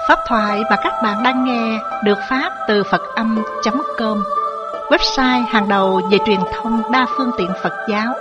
Pháp thoại mà các bạn đang nghe được phát từ Phật-âm.com, website hàng đầu về truyền thông đa phương tiện Phật giáo.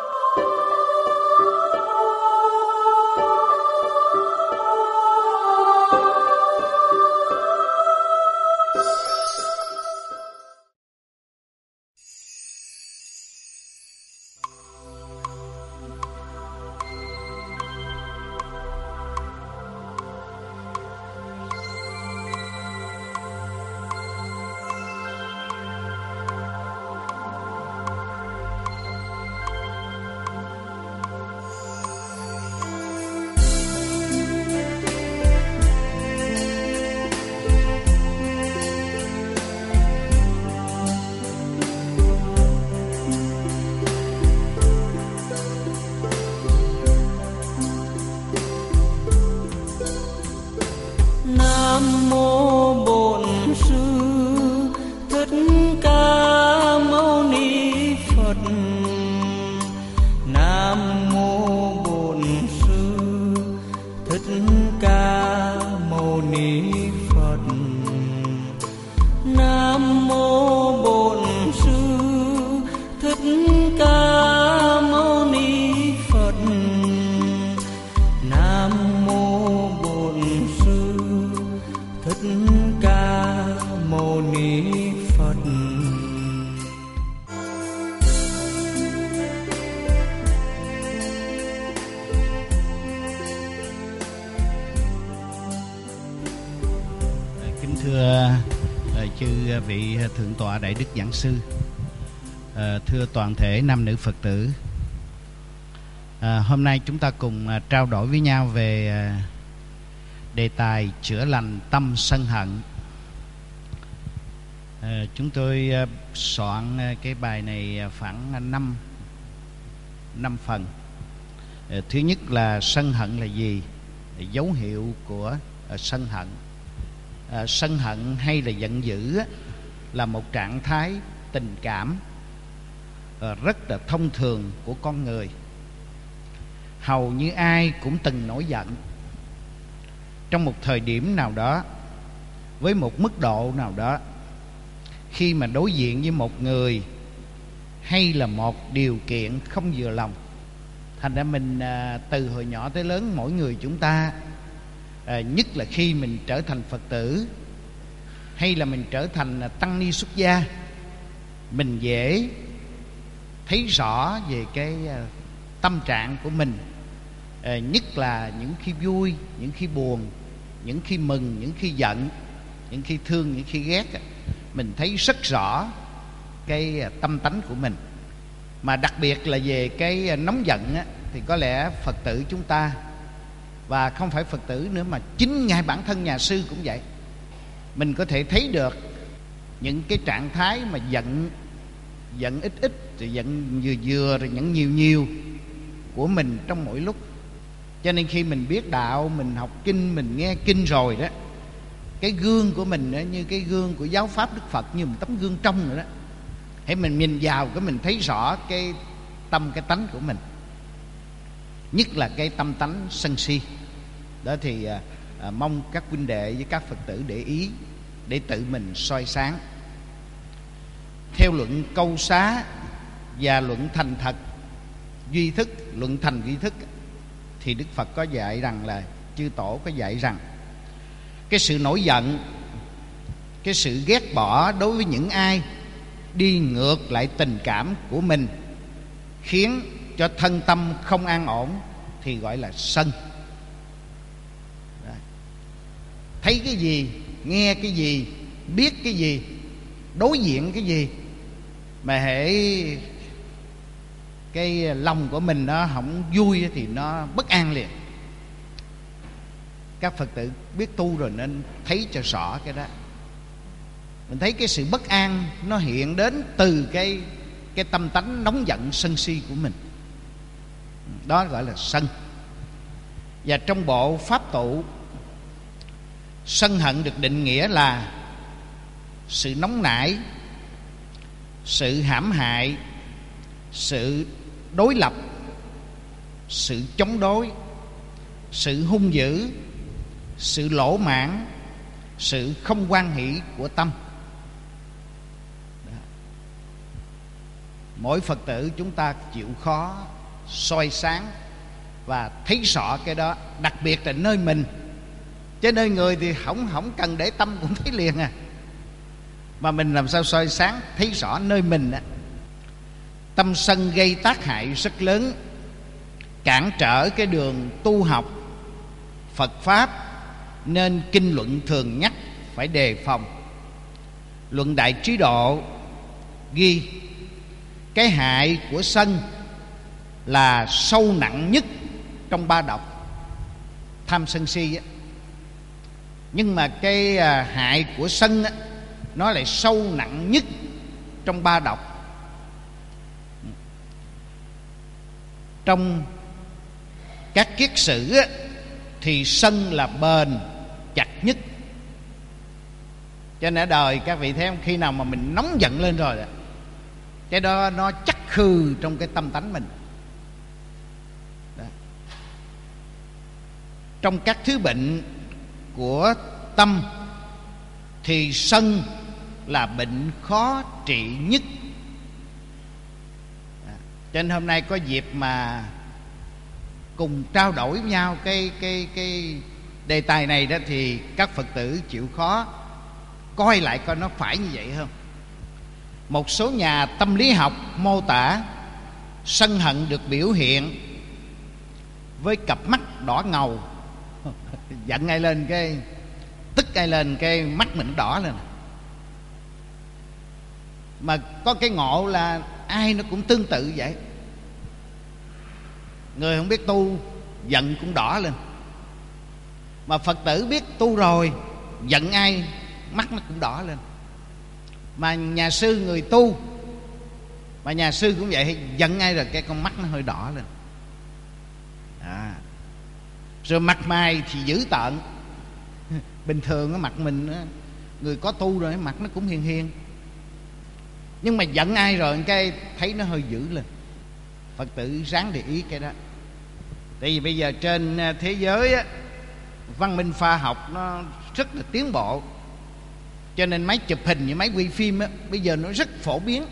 Chư vị Thượng tọa Đại Đức Giảng Sư, thưa toàn thể nam nữ Phật tử, hôm nay chúng ta cùng trao đổi với nhau về đề tài chữa lành tâm sân hận. Chúng tôi soạn cái bài này khoảng 5 phần. Thứ nhất là sân hận là gì, dấu hiệu của sân hận. Sân hận hay là giận dữ là một trạng thái tình cảm rất là thông thường của con người. Hầu như ai cũng từng nổi giận trong một thời điểm nào đó, với một mức độ nào đó, khi mà đối diện với một người hay là một điều kiện không vừa lòng. Thành ra mình từ hồi nhỏ tới lớn, mỗi người chúng ta, nhất là khi mình trở thành Phật tử hay là mình trở thành tăng ni xuất gia, mình dễ thấy rõ về cái tâm trạng của mình, nhất là những khi vui, những khi buồn, những khi mừng, những khi giận, những khi thương, những khi ghét. Mình thấy rất rõ cái tâm tánh của mình. Mà đặc biệt là về cái nóng giận thì có lẽ Phật tử chúng ta, và không phải Phật tử nữa mà chính ngay bản thân nhà sư cũng vậy, mình có thể thấy được những cái trạng thái mà giận ít rồi giận vừa rồi giận nhiều của mình trong mỗi lúc. Cho nên khi mình biết đạo, mình học kinh, mình nghe kinh rồi đó, cái gương của mình đó, như cái gương của giáo pháp Đức Phật, như một tấm gương trong rồi đó. Hãy mình nhìn vào cái mình thấy rõ cái tâm, cái tánh của mình, nhất là cái tâm tánh sân si. Đó thì mong các huynh đệ với các Phật tử để ý, để tự mình soi sáng. Theo luận câu xá và luận thành thật duy thức, luận thành duy thức, thì Đức Phật có dạy rằng là, chư tổ có dạy rằng, cái sự nổi giận, cái sự ghét bỏ đối với những ai đi ngược lại tình cảm của mình, khiến cho thân tâm không an ổn, thì gọi là sân. Thấy cái gì, nghe cái gì, biết cái gì, đối diện cái gì mà hễ cái lòng của mình nó không vui thì nó bất an liền. Các Phật tử biết tu rồi nên thấy cho rõ cái đó. Mình thấy cái sự bất an nó hiện đến từ cái tâm tánh nóng giận sân si của mình. Đó gọi là sân. Và trong bộ Pháp Tụ, sân hận được định nghĩa là sự nóng nảy, sự hãm hại, sự đối lập, sự chống đối, sự hung dữ, sự lỗ mãn, sự không hoan hỷ của tâm. Mỗi Phật tử chúng ta chịu khó soi sáng và thấy rõ cái đó, đặc biệt là nơi mình. Chứ nơi người thì không cần để tâm cũng thấy liền à. Mà mình làm sao soi sáng thấy rõ nơi mình á. Tâm sân gây tác hại rất lớn, cản trở cái đường tu học Phật Pháp, nên kinh luận thường nhắc phải đề phòng. Luận Đại Trí Độ ghi cái hại của sân là sâu nặng nhất trong ba độc, tham sân si á. Nhưng mà cái hại của sân á, nó lại sâu nặng nhất trong ba độc. Trong các kiết sử á, thì sân là bền chặt nhất. Cho nên ở đời các vị thấy không, khi nào mà mình nóng giận lên rồi đó, cái đó nó chắc khư trong cái tâm tánh mình đó. Trong các thứ bệnh của tâm thì sân là bệnh khó trị nhất. Cho nên hôm nay có dịp mà cùng trao đổi với nhau cái đề tài này đó, thì các Phật tử chịu khó coi lại coi nó phải như vậy không. Một số nhà tâm lý học mô tả sân hận được biểu hiện với cặp mắt đỏ ngầu. Giận ai lên cái, tức ai lên cái mắt mình đỏ lên. Mà có cái ngộ là ai nó cũng tương tự vậy. Người không biết tu giận cũng đỏ lên, mà Phật tử biết tu rồi giận ai mắt nó cũng đỏ lên. Mà nhà sư người tu, mà nhà sư cũng vậy, giận ai rồi cái con mắt nó hơi đỏ lên. Rồi mặt mày thì dữ tợn. Bình thường cái mặt mình, người có tu rồi mặt nó cũng hiền hiền, nhưng mà giận ai rồi cái thấy nó hơi dữ lên. Phật tử ráng để ý cái đó. Tại vì bây giờ trên thế giới á, văn minh khoa học nó rất là tiến bộ, cho nên máy chụp hình như máy quay phim á, bây giờ nó rất phổ biến.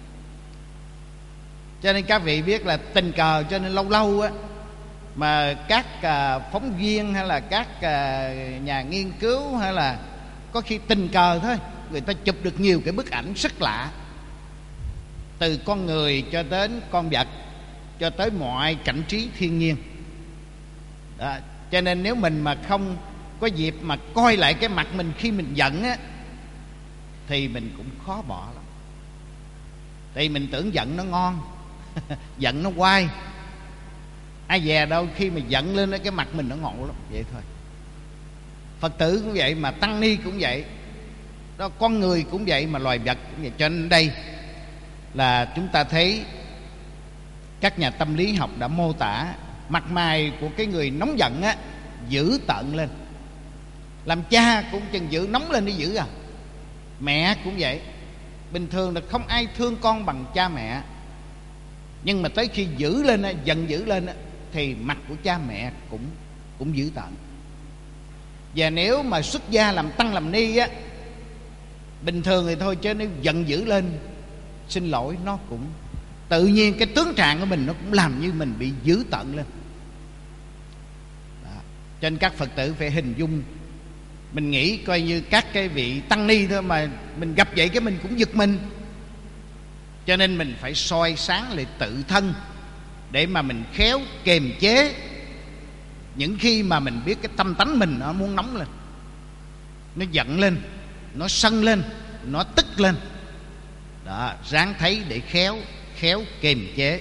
Cho nên các vị biết là tình cờ, cho nên lâu lâu á, mà các phóng viên hay là các nhà nghiên cứu, hay là có khi tình cờ thôi, người ta chụp được nhiều cái bức ảnh rất lạ, từ con người cho đến con vật, cho tới mọi cảnh trí thiên nhiên đó. Cho nên nếu mình mà không có dịp mà coi lại cái mặt mình khi mình giận á, thì mình cũng khó bỏ lắm. Tại vì mình tưởng giận nó ngon giận nó oai. Ai dè đâu khi mà giận lên cái mặt mình nó ngộ lắm. Vậy thôi. Phật tử cũng vậy, mà tăng ni cũng vậy đó, con người cũng vậy, mà loài vật cũng vậy. Cho nên đây là chúng ta thấy các nhà tâm lý học đã mô tả mặt mày của cái người nóng giận á, dữ tợn lên. Làm cha cũng chừng dữ, nóng lên để dữ à. Mẹ cũng vậy. Bình thường là không ai thương con bằng cha mẹ, nhưng mà tới khi dữ lên, giận dữ lên thì mặt của cha mẹ cũng dữ tợn. Và nếu mà xuất gia làm tăng làm ni á, bình thường thì thôi, chứ nếu giận dữ lên, xin lỗi, nó cũng tự nhiên cái tướng trạng của mình nó cũng làm như mình bị dữ tợn lên đó. Cho nên các Phật tử phải hình dung. Mình nghĩ coi như các cái vị tăng ni thôi, mà mình gặp vậy cái mình cũng giật mình. Cho nên mình phải soi sáng lại tự thân, để mà mình khéo kiềm chế những khi mà mình biết cái tâm tánh mình nó muốn nóng lên, nó giận lên, nó sân lên, nó tức lên đó. Ráng thấy để khéo kiềm chế.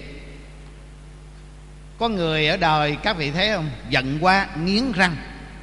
Có người ở đời các vị thấy không, giận quá nghiến răng.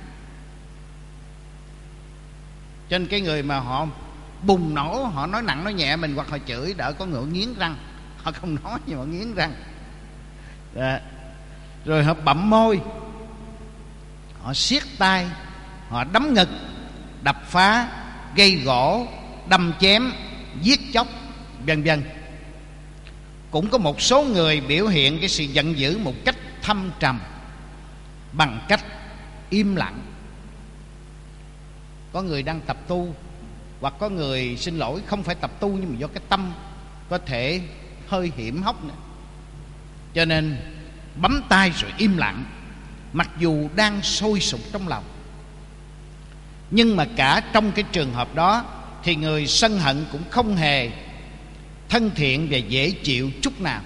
Cho nên cái người mà họ bùng nổ, họ nói nặng nói nhẹ mình, hoặc họ chửi, đỡ có người nghiến răng. Họ không nói nhưng mà nghiến răng đó. Rồi họ bặm môi, họ siết tay, họ đấm ngực, đập phá, gây gỗ, đâm chém, giết chóc, vân vân. Cũng có một số người biểu hiện cái sự giận dữ một cách thâm trầm, bằng cách im lặng. Có người đang tập tu, hoặc có người xin lỗi không phải tập tu nhưng mà do cái tâm có thể hơi hiểm hóc nữa, cho nên bấm tay rồi im lặng, mặc dù đang sôi sục trong lòng. Nhưng mà cả trong cái trường hợp đó thì người sân hận cũng không hề thân thiện và dễ chịu chút nào.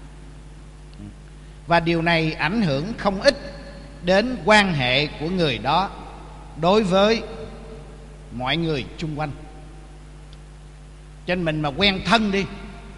Và điều này ảnh hưởng không ít đến quan hệ của người đó đối với mọi người chung quanh. Cho nên mình mà quen thân đi,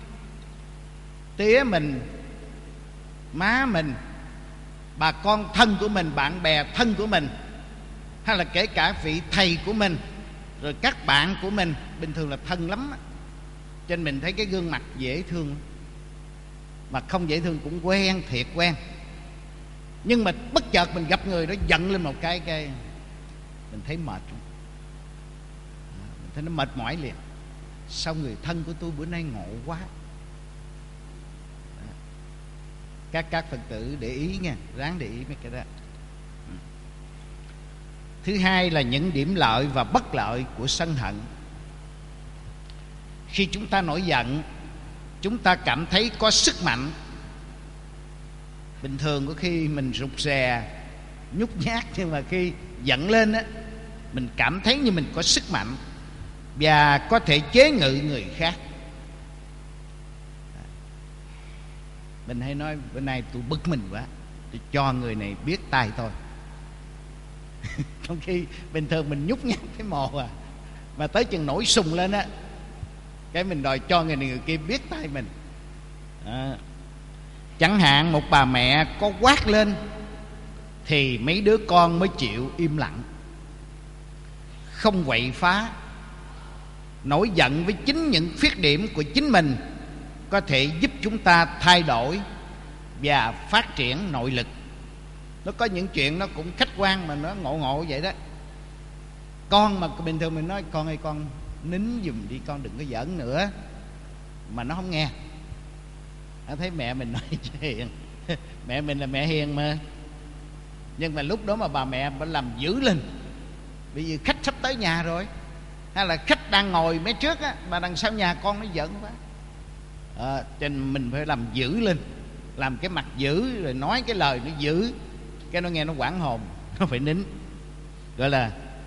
tía mình, má mình, bà con thân của mình, bạn bè thân của mình, hay là kể cả vị thầy của mình, rồi các bạn của mình, bình thường là thân lắm á. Cho nên mình thấy cái gương mặt dễ thương, mà không dễ thương cũng quen, thiệt quen. Nhưng mà bất chợt mình gặp người đó giận lên một cái mình thấy mệt, mình thấy nó mệt mỏi liền. Sao người thân của tôi bữa nay ngộ quá. Các Phật tử để ý nha, ráng để ý mấy cái đó. Thứ hai là những điểm lợi và bất lợi của sân hận. Khi chúng ta nổi giận, chúng ta cảm thấy có sức mạnh. Bình thường có khi mình rụt rè, nhút nhát, nhưng mà khi giận lên á, mình cảm thấy như mình có sức mạnh và có thể chế ngự người khác. Mình hay nói bữa nay tôi bực mình quá, tôi cho người này biết tay tôi. Trong khi bình thường mình nhút nhát thấy mồ à, mà tới chừng nổi sùng lên á, cái mình đòi cho người này người kia biết tay mình. Chẳng hạn một bà mẹ có quát lên thì mấy đứa con mới chịu im lặng, không quậy phá. Nổi giận với chính những khuyết điểm của chính mình có thể giúp chúng ta thay đổi và phát triển nội lực. Nó có những chuyện nó cũng khách quan mà nó ngộ ngộ vậy đó. Con mà bình thường mình nói con ơi con nín giùm đi, con đừng có giỡn nữa, mà nó không nghe. Nó thấy mẹ mình nói hiền, mẹ mình là mẹ hiền mà. Nhưng mà lúc đó mà bà mẹ bà làm dữ lên, bây giờ khách sắp tới nhà rồi, hay là khách đang ngồi mấy trước á, mà đằng sau nhà con nó giận quá, cho nên mình phải làm dữ lên, làm cái mặt dữ, rồi nói cái lời nó dữ, cái nó nghe nó hoảng hồn, nó phải nín. Gọi là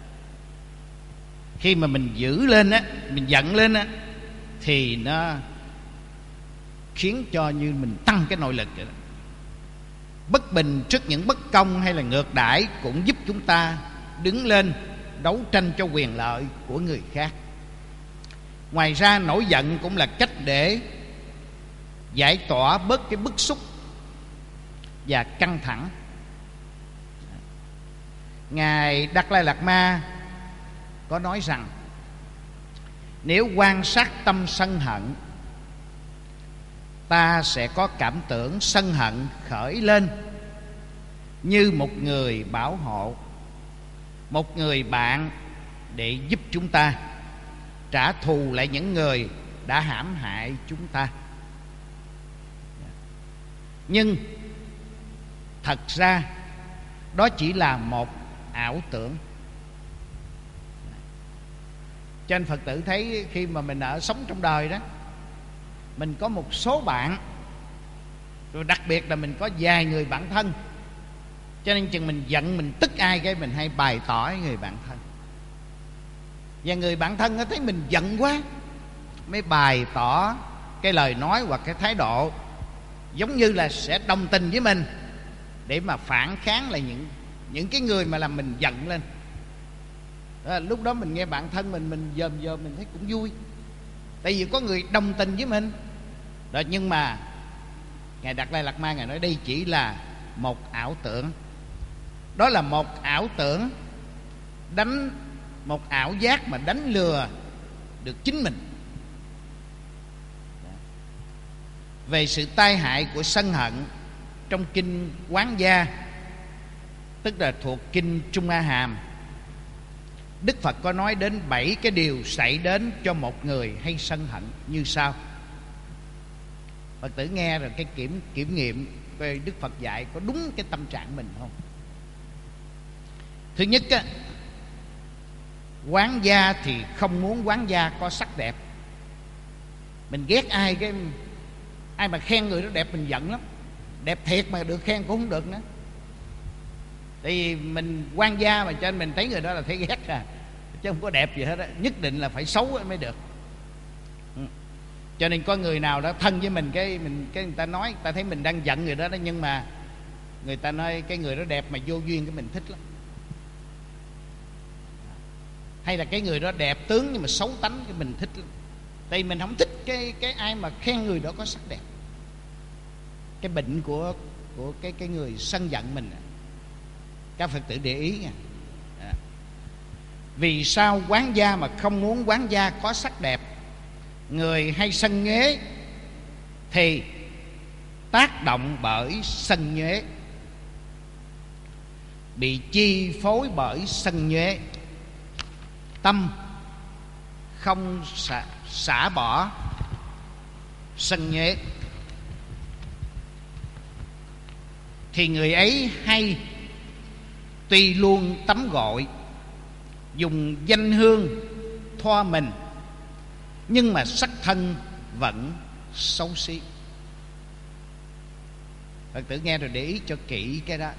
khi mà mình dữ lên á, mình giận lên á, thì nó khiến cho như mình tăng cái nội lực vậy đó. Bất bình trước những bất công hay là ngược đãi cũng giúp chúng ta đứng lên đấu tranh cho quyền lợi của người khác. Ngoài ra nổi giận cũng là cách để giải tỏa bớt cái bức xúc và căng thẳng. Ngài Đạt Lai Lạt Ma có nói rằng nếu quan sát tâm sân hận, ta sẽ có cảm tưởng sân hận khởi lên như một người bảo hộ, một người bạn để giúp chúng ta trả thù lại những người đã hãm hại chúng ta. Nhưng thật ra đó chỉ là một ảo tưởng. Cho nên Phật tử thấy khi mà mình ở sống trong đời đó, mình có một số bạn, rồi đặc biệt là mình có vài người bạn thân. Cho nên chừng mình giận, mình tức ai cái mình hay bày tỏ với người bạn thân. Và người bạn thân nó thấy mình giận quá, mới bày tỏ cái lời nói hoặc cái thái độ giống như là sẽ đồng tình với mình, để mà phản kháng lại những cái người mà làm mình giận lên. Lúc đó mình nghe bạn thân mình dòm mình thấy cũng vui, tại vì có người đồng tình với mình đó. Nhưng mà Ngài Đạt Lai Lạt Ma Ngài nói đây chỉ là một ảo tưởng. Đó là một ảo tưởng, một ảo giác mà đánh lừa được chính mình. Về sự tai hại của sân hận, trong kinh Quán Gia, tức là thuộc kinh Trung A Hàm, Đức Phật có nói đến 7 cái điều xảy đến cho một người hay sân hận như sau. Phật tử nghe rồi cái kiểm nghiệm về Đức Phật dạy có đúng cái tâm trạng mình không. Thứ nhất á, Quán gia thì không muốn quán gia có sắc đẹp. Mình ghét ai mà khen người đó đẹp mình giận lắm. Đẹp thiệt mà được khen cũng không được nữa. Tại vì mình quan gia mà, cho nên mình thấy người đó là thấy ghét chứ không có đẹp gì hết á. Nhất định là phải xấu mới được. Cho nên có người nào đó thân với mình, cái người ta nói, ta thấy mình đang giận người đó, nhưng mà người ta nói cái người đó đẹp mà vô duyên, cái mình thích lắm. Hay là cái người đó đẹp tướng nhưng mà xấu tánh, cái mình thích lắm. Tại vì mình không thích cái ai mà khen người đó có sắc đẹp. Cái bệnh của cái người sân giận mình. Các Phật tử để ý nha. Vì sao quán gia mà không muốn quán gia có sắc đẹp? Người hay sân nhuế thì tác động bởi sân nhuế, bị chi phối bởi sân nhuế, tâm không xả bỏ sân nhuế, thì người ấy hay tuy luôn tắm gội, dùng danh hương thoa mình, nhưng mà sắc thân vẫn xấu xí. Phật tử nghe rồi để ý cho kỹ cái đó.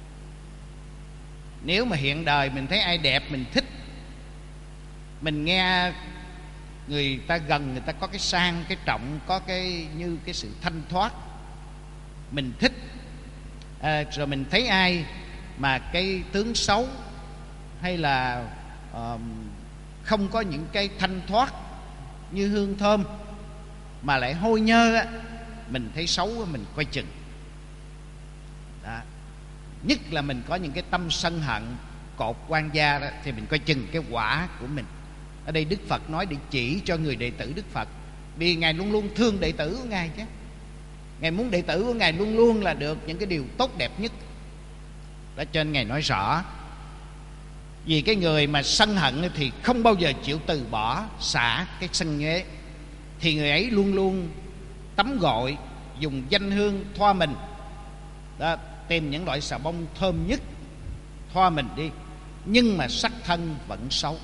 Nếu mà hiện đời mình thấy ai đẹp mình thích, mình nghe người ta gần, người ta có cái sang, cái trọng, có cái như cái sự thanh thoát, mình thích. Rồi mình thấy ai mà cái tướng xấu, hay là không có những cái thanh thoát như hương thơm, mà lại hôi nhơ á, mình thấy xấu, mình coi chừng đó. Nhất là mình có những cái tâm sân hận, cột quan gia đó, thì mình coi chừng cái quả của mình. Ở đây Đức Phật nói để chỉ cho người đệ tử Đức Phật, vì Ngài luôn luôn thương đệ tử của Ngài chứ. Ngài muốn đệ tử của Ngài luôn luôn là được những cái điều tốt đẹp nhất đó, cho nên Ngài nói rõ. Vì cái người mà sân hận thì không bao giờ chịu từ bỏ, xả cái sân nhuế, thì người ấy luôn luôn tắm gội, dùng danh hương thoa mình đó, tìm những loại xà bông thơm nhất thoa mình đi, nhưng mà sắc thân vẫn xấu.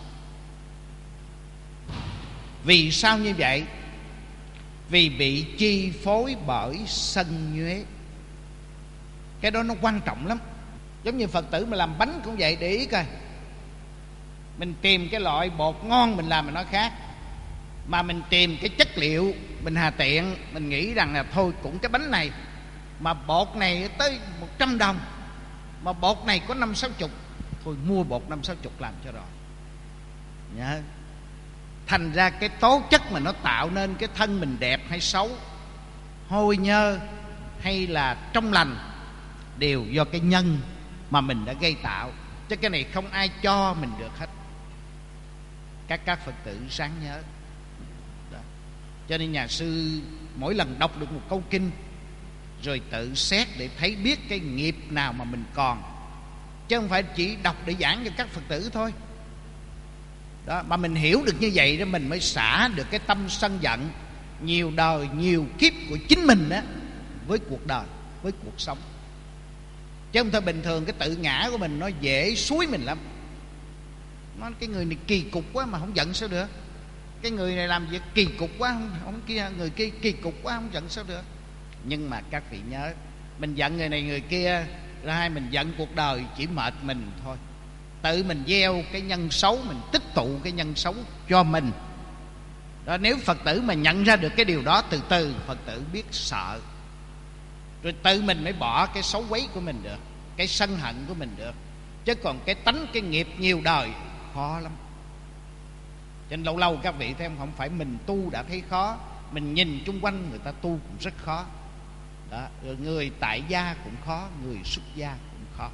Vì sao như vậy? Vì bị chi phối bởi sân nhuế. Cái đó nó quan trọng lắm. Giống như Phật tử mà làm bánh cũng vậy, để ý coi. Mình tìm cái loại bột ngon mình làm mà nó khác, mà mình tìm cái chất liệu mình hà tiện, mình nghĩ rằng là thôi cũng cái bánh này mà bột này tới 100 đồng, mà bột này có 50-60, thôi mua bột 50-60 làm cho rồi. Nhớ. Thành ra cái tố chất mà nó tạo nên cái thân mình đẹp hay xấu, hôi nhơ hay là trong lành, đều do cái nhân mà mình đã gây tạo, chứ cái này không ai cho mình được hết. Các Phật tử sáng nhớ đó. Cho nên nhà sư mỗi lần đọc được một câu kinh rồi tự xét để thấy biết cái nghiệp nào mà mình còn, chứ không phải chỉ đọc để giảng cho các Phật tử thôi đó. Mà mình hiểu được như vậy đó, mình mới xả được cái tâm sân giận nhiều đời nhiều kiếp của chính mình đó, với cuộc đời, với cuộc sống. Chứ không thôi bình thường cái tự ngã của mình nó dễ xúi mình lắm. Nó cái người này kỳ cục quá mà không giận sao được. Cái người này làm việc kỳ cục quá, không kia người kia kỳ cục quá, không giận sao được. Nhưng mà các vị nhớ, mình giận người này người kia, rồi hai mình giận cuộc đời chỉ mệt mình thôi. Tự mình gieo cái nhân xấu, mình tích tụ cái nhân xấu cho mình đó. Nếu Phật tử mà nhận ra được cái điều đó, từ từ Phật tử biết sợ, rồi tự mình mới bỏ cái xấu quấy của mình được, cái sân hận của mình được. Chứ còn cái tánh, cái nghiệp nhiều đời khó lắm. Cho nên lâu lâu các vị thấy không phải mình tu đã thấy khó, mình nhìn chung quanh người ta tu cũng rất khó đó. Rồi người tại gia cũng khó, người xuất gia cũng khó.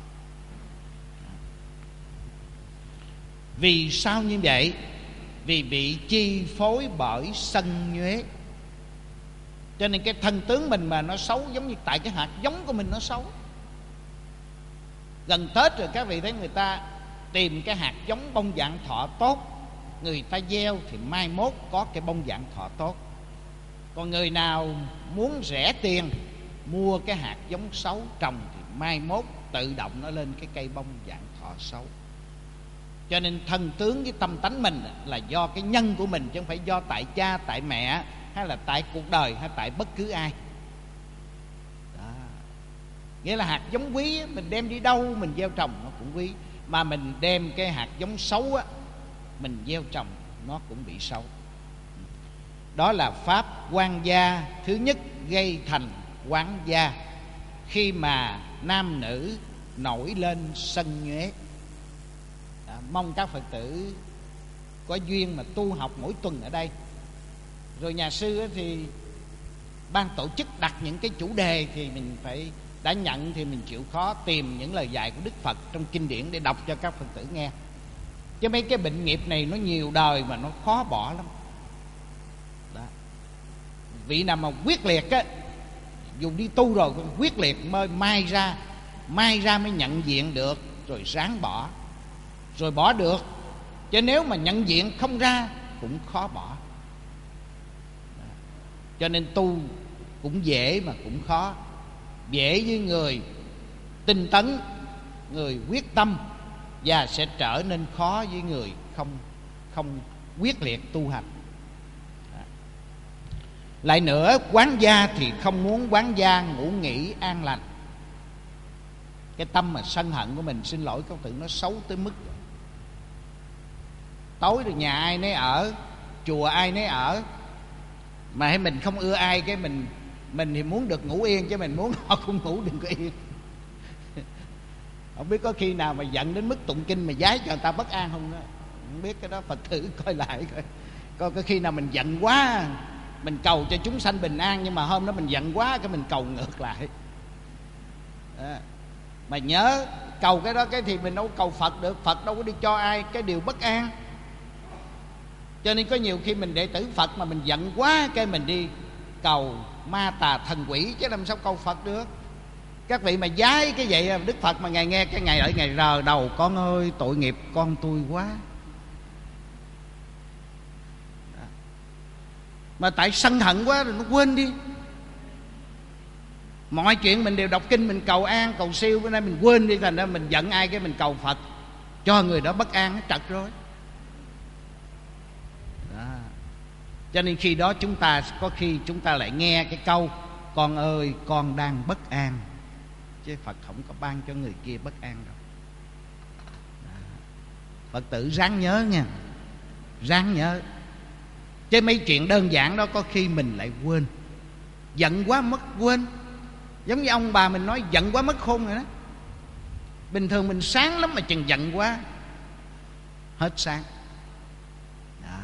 Vì sao như vậy? Vì bị chi phối bởi sân nhuế. Cho nên cái thân tướng mình mà nó xấu, giống như tại cái hạt giống của mình nó xấu. Gần Tết rồi các vị thấy người ta tìm cái hạt giống bông vạn thọ tốt, người ta gieo thì mai mốt có cái bông vạn thọ tốt. Còn người nào muốn rẻ tiền mua cái hạt giống xấu trồng thì mai mốt tự động nó lên cái cây bông vạn thọ xấu. Cho nên thân tướng với tâm tánh mình là do cái nhân của mình, chứ không phải do tại cha, tại mẹ, hay là tại cuộc đời, hay tại bất cứ ai. Đó. Nghĩa là hạt giống quý mình đem đi đâu mình gieo trồng nó cũng quý, mà mình đem cái hạt giống xấu á, mình gieo trồng nó cũng bị xấu. Đó là pháp quan gia thứ nhất gây thành quán gia, khi mà nam nữ nổi lên sân nhuế. Mong các Phật tử có duyên mà tu học mỗi tuần ở đây. Rồi nhà sư thì ban tổ chức đặt những cái chủ đề thì mình phải đã nhận thì mình chịu khó tìm những lời dạy của Đức Phật trong kinh điển để đọc cho các Phật tử nghe. Chứ mấy cái bệnh nghiệp này nó nhiều đời mà nó khó bỏ lắm. Đó. Vị nào mà quyết liệt á, dù đi tu rồi còn quyết liệt mới mai ra mới nhận diện được, rồi ráng bỏ, rồi bỏ được. Chứ nếu mà nhận diện không ra cũng khó bỏ. Đó. Cho nên tu cũng dễ mà cũng khó. Dễ với người tinh tấn, người quyết tâm, và sẽ trở nên khó với người không quyết liệt tu hành. Đó. Lại nữa, quán gia thì không muốn quán gia ngủ nghỉ an lành. Cái tâm mà sân hận của mình, xin lỗi các tử, nó xấu tới mức tối rồi nhà ai nấy ở, chùa ai nấy ở, mà hay mình không ưa ai, cái mình thì muốn được ngủ yên, chứ mình muốn họ cũng ngủ đừng có yên. Không biết có khi nào mà giận đến mức tụng kinh mà giái cho người ta bất an không đó. Không biết cái đó Phật tử coi lại coi có khi nào mình giận quá, mình cầu cho chúng sanh bình an, nhưng mà hôm đó mình giận quá cái mình cầu ngược lại. Đó. Mà nhớ cầu cái đó cái thì mình đâu cầu Phật được, Phật đâu có đi cho ai cái điều bất an. Cho nên có nhiều khi mình đệ tử Phật mà mình giận quá cái mình đi cầu ma tà thần quỷ, chứ làm sao cầu Phật được. Các vị mà giái cái vậy Đức Phật mà ngài nghe cái ngày ở ngày rờ đầu, con ơi tội nghiệp con tôi quá. Đó. Mà tại sân hận quá rồi nó quên đi. Mọi chuyện mình đều đọc kinh, mình cầu an cầu siêu, bữa nay mình quên đi, thành ra mình giận ai cái mình cầu Phật cho người đó bất an, nó trật rồi. Đó. Cho nên khi đó chúng ta có khi chúng ta lại nghe cái câu con ơi con đang bất an, chứ Phật không có ban cho người kia bất an đâu. Đó. Phật tử ráng nhớ nha, ráng nhớ. Chứ mấy chuyện đơn giản đó có khi mình lại quên. Giận quá mất quên. Giống như ông bà mình nói giận quá mất khôn rồi đó. Bình thường mình sáng lắm mà chừng giận quá hết sáng. Đó.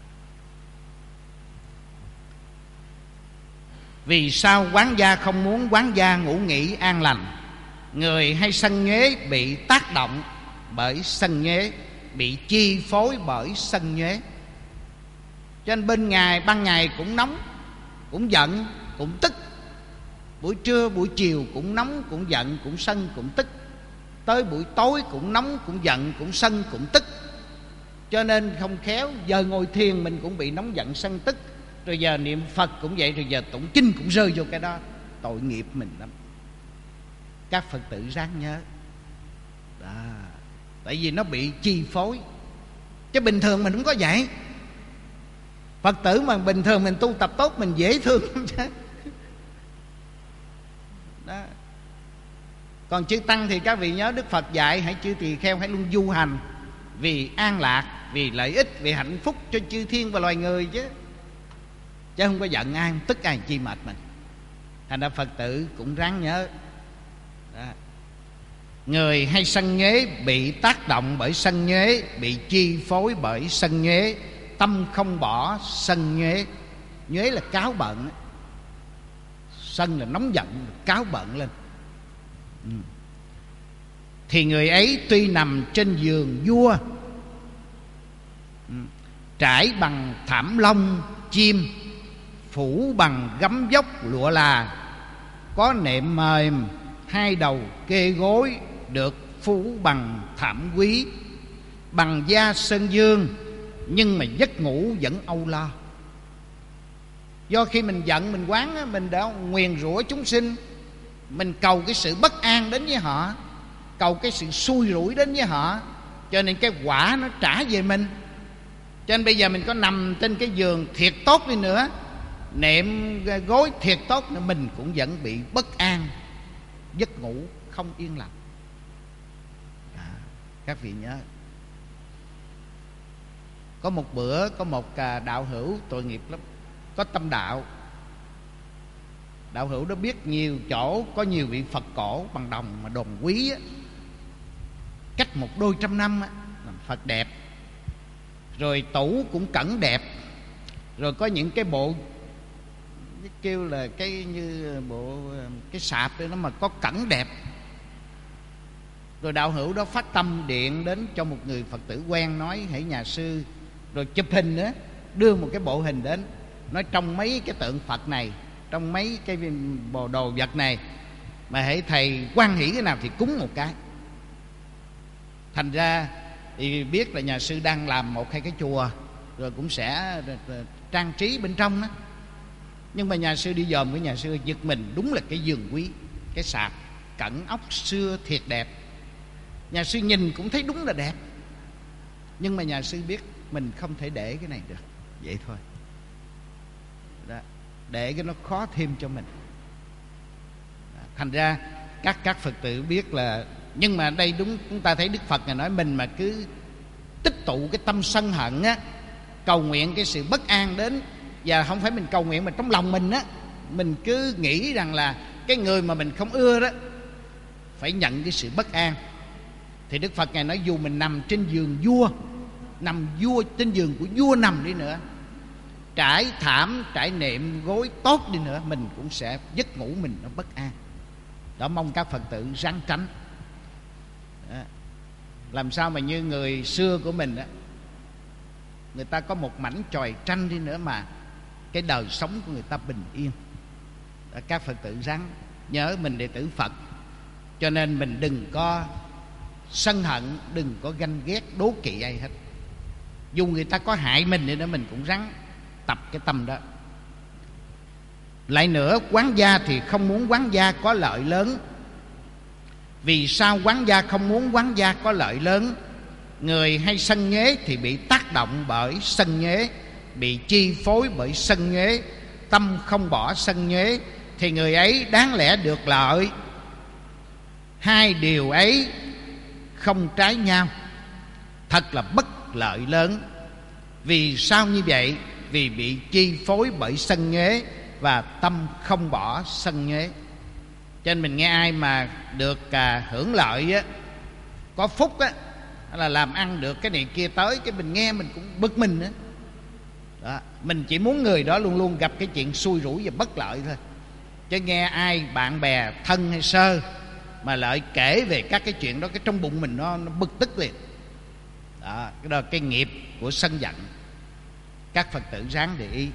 Vì sao quán gia không muốn quán gia ngủ nghỉ an lành? Người hay sân nhuế bị tác động bởi sân nhuế, bị chi phối bởi sân nhuế. Cho nên ban ngày cũng nóng, cũng giận, cũng tức. Buổi trưa, buổi chiều cũng nóng, cũng giận, cũng sân, cũng tức. Tới buổi tối cũng nóng, cũng giận, cũng sân, cũng tức. Cho nên không khéo giờ ngồi thiền mình cũng bị nóng giận sân tức. Rồi giờ niệm Phật cũng vậy, rồi giờ tụng kinh cũng rơi vô cái đó. Tội nghiệp mình lắm. Các Phật tử ráng nhớ. Đó. Tại vì nó bị chi phối. Chứ bình thường mình không có vậy. Phật tử mà bình thường mình tu tập tốt mình dễ thương lắm chứ. Đó. Còn chư Tăng thì các vị nhớ Đức Phật dạy hãy chư tỳ kheo hãy luôn du hành vì an lạc, vì lợi ích, vì hạnh phúc cho chư thiên và loài người chứ. Chứ không có giận ai, không tức ai chi mệt mình. Thành ra Phật tử cũng ráng nhớ. Đó. Người hay sân nhuế bị tác động bởi sân nhuế, bị chi phối bởi sân nhuế, tâm không bỏ sân nhuế. Nhuế là cáo bận, sân là nóng giận, cáo bận lên. Thì người ấy tuy nằm trên giường vua, trải bằng thảm lông chim, phủ bằng gấm vóc lụa là, có nệm mềm hai đầu kê gối, được phủ bằng thảm quý, bằng da sơn dương, nhưng mà giấc ngủ vẫn âu lo. Do khi mình giận mình quán, mình đã nguyền rủa chúng sinh, mình cầu cái sự bất an đến với họ, cầu cái sự xui rủi đến với họ, cho nên cái quả nó trả về mình. Cho nên bây giờ mình có nằm trên cái giường thiệt tốt đi nữa, nệm gối thiệt tốt nữa, mình cũng vẫn bị bất an, giấc ngủ không yên lặng. Các vị nhớ, có một bữa có một đạo hữu tội nghiệp lắm, có tâm đạo. Đạo hữu đó biết nhiều chỗ có nhiều vị Phật cổ bằng đồng mà đồn quý á, cách 100-200 năm á, làm Phật đẹp, rồi tủ cũng cẩn đẹp, rồi có những cái bộ kêu là cái như bộ cái sạp đó nó mà có cẩn đẹp. Rồi đạo hữu đó phát tâm điện đến cho một người Phật tử quen, nói hãy nhà sư, rồi chụp hình nữa, đưa một cái bộ hình đến, nói trong mấy cái tượng Phật này, trong mấy cái bộ đồ vật này mà hãy thầy hoan hỷ cái nào thì cúng một cái. Thành ra thì biết là nhà sư đang làm 1-2 cái chùa, rồi cũng sẽ trang trí bên trong đó. Nhưng mà nhà sư đi dòm, với nhà sư giật mình, đúng là cái giường quý, cái sạp cẩn ốc xưa thiệt đẹp. Nhà sư nhìn cũng thấy đúng là đẹp, nhưng mà nhà sư biết mình không thể để cái này được, vậy thôi đó, để cái nó khó thêm cho mình. Thành ra các Phật tử biết là, nhưng mà đây đúng, chúng ta thấy Đức Phật Ngài nói mình mà cứ tích tụ cái tâm sân hận á, cầu nguyện cái sự bất an đến, và không phải mình cầu nguyện mà trong lòng mình á, mình cứ nghĩ rằng là cái người mà mình không ưa đó phải nhận cái sự bất an. Thì Đức Phật Ngài nói dù mình nằm trên giường vua, nằm vua trên giường của vua nằm đi nữa, trải thảm trải nệm gối tốt đi nữa, mình cũng sẽ giấc ngủ mình nó bất an. Đó, mong các Phật tử ráng tránh. Đó. Làm sao mà như người xưa của mình đó, người ta có một mảnh chòi tranh đi nữa mà cái đời sống của người ta bình yên. Đó, các Phật tử ráng nhớ mình đệ tử Phật, cho nên mình đừng có sân hận, đừng có ganh ghét đố kỵ ai hết. Dù người ta có hại mình thì mình cũng ráng tập cái tâm đó. Lại nữa, quán gia thì không muốn quán gia có lợi lớn. Vì sao quán gia không muốn quán gia có lợi lớn? Người hay sân nhế thì bị tác động bởi sân nhế, bị chi phối bởi sân nhế, tâm không bỏ sân nhế, thì người ấy đáng lẽ được lợi. Hai điều ấy không trái nhau, thật là bất lợi lớn. Vì sao như vậy? Vì bị chi phối bởi sân nhế và tâm không bỏ sân nhế. Cho nên mình nghe ai mà được hưởng lợi á, có phúc á, là làm ăn được cái này kia tới, cái mình nghe mình cũng bực mình á. Đó, mình chỉ muốn người đó luôn luôn gặp cái chuyện xui rủi và bất lợi thôi. Chứ nghe ai bạn bè thân hay sơ mà lợi kể về các cái chuyện đó, cái trong bụng mình nó bực tức liền. Đó, cái đó là cái nghiệp của sân giận. Các Phật tử ráng để ý.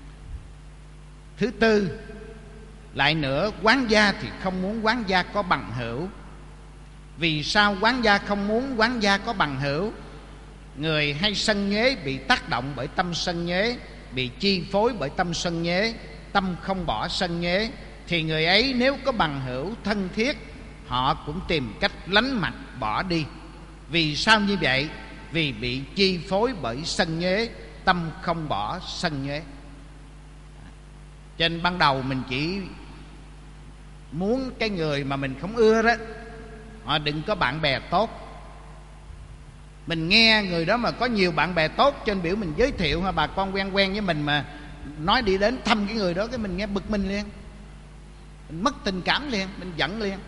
Thứ tư, lại nữa, quán gia thì không muốn quán gia có bằng hữu. Vì sao quán gia không muốn quán gia có bằng hữu? Người hay sân nhế bị tác động bởi tâm sân nhế, bị chi phối bởi tâm sân nhế, tâm không bỏ sân nhế, thì người ấy nếu có bằng hữu thân thiết, họ cũng tìm cách lánh mặt bỏ đi. Vì sao như vậy? Vì bị chi phối bởi sân nhế, tâm không bỏ sân nhế. Cho nên ban đầu mình chỉ muốn cái người mà mình không ưa đó, họ đừng có bạn bè tốt. Mình nghe người đó mà có nhiều bạn bè tốt, trên biểu mình giới thiệu hay bà con quen với mình mà nói đi đến thăm cái người đó, cái mình nghe bực mình liền, mình mất tình cảm liền, mình giận liền.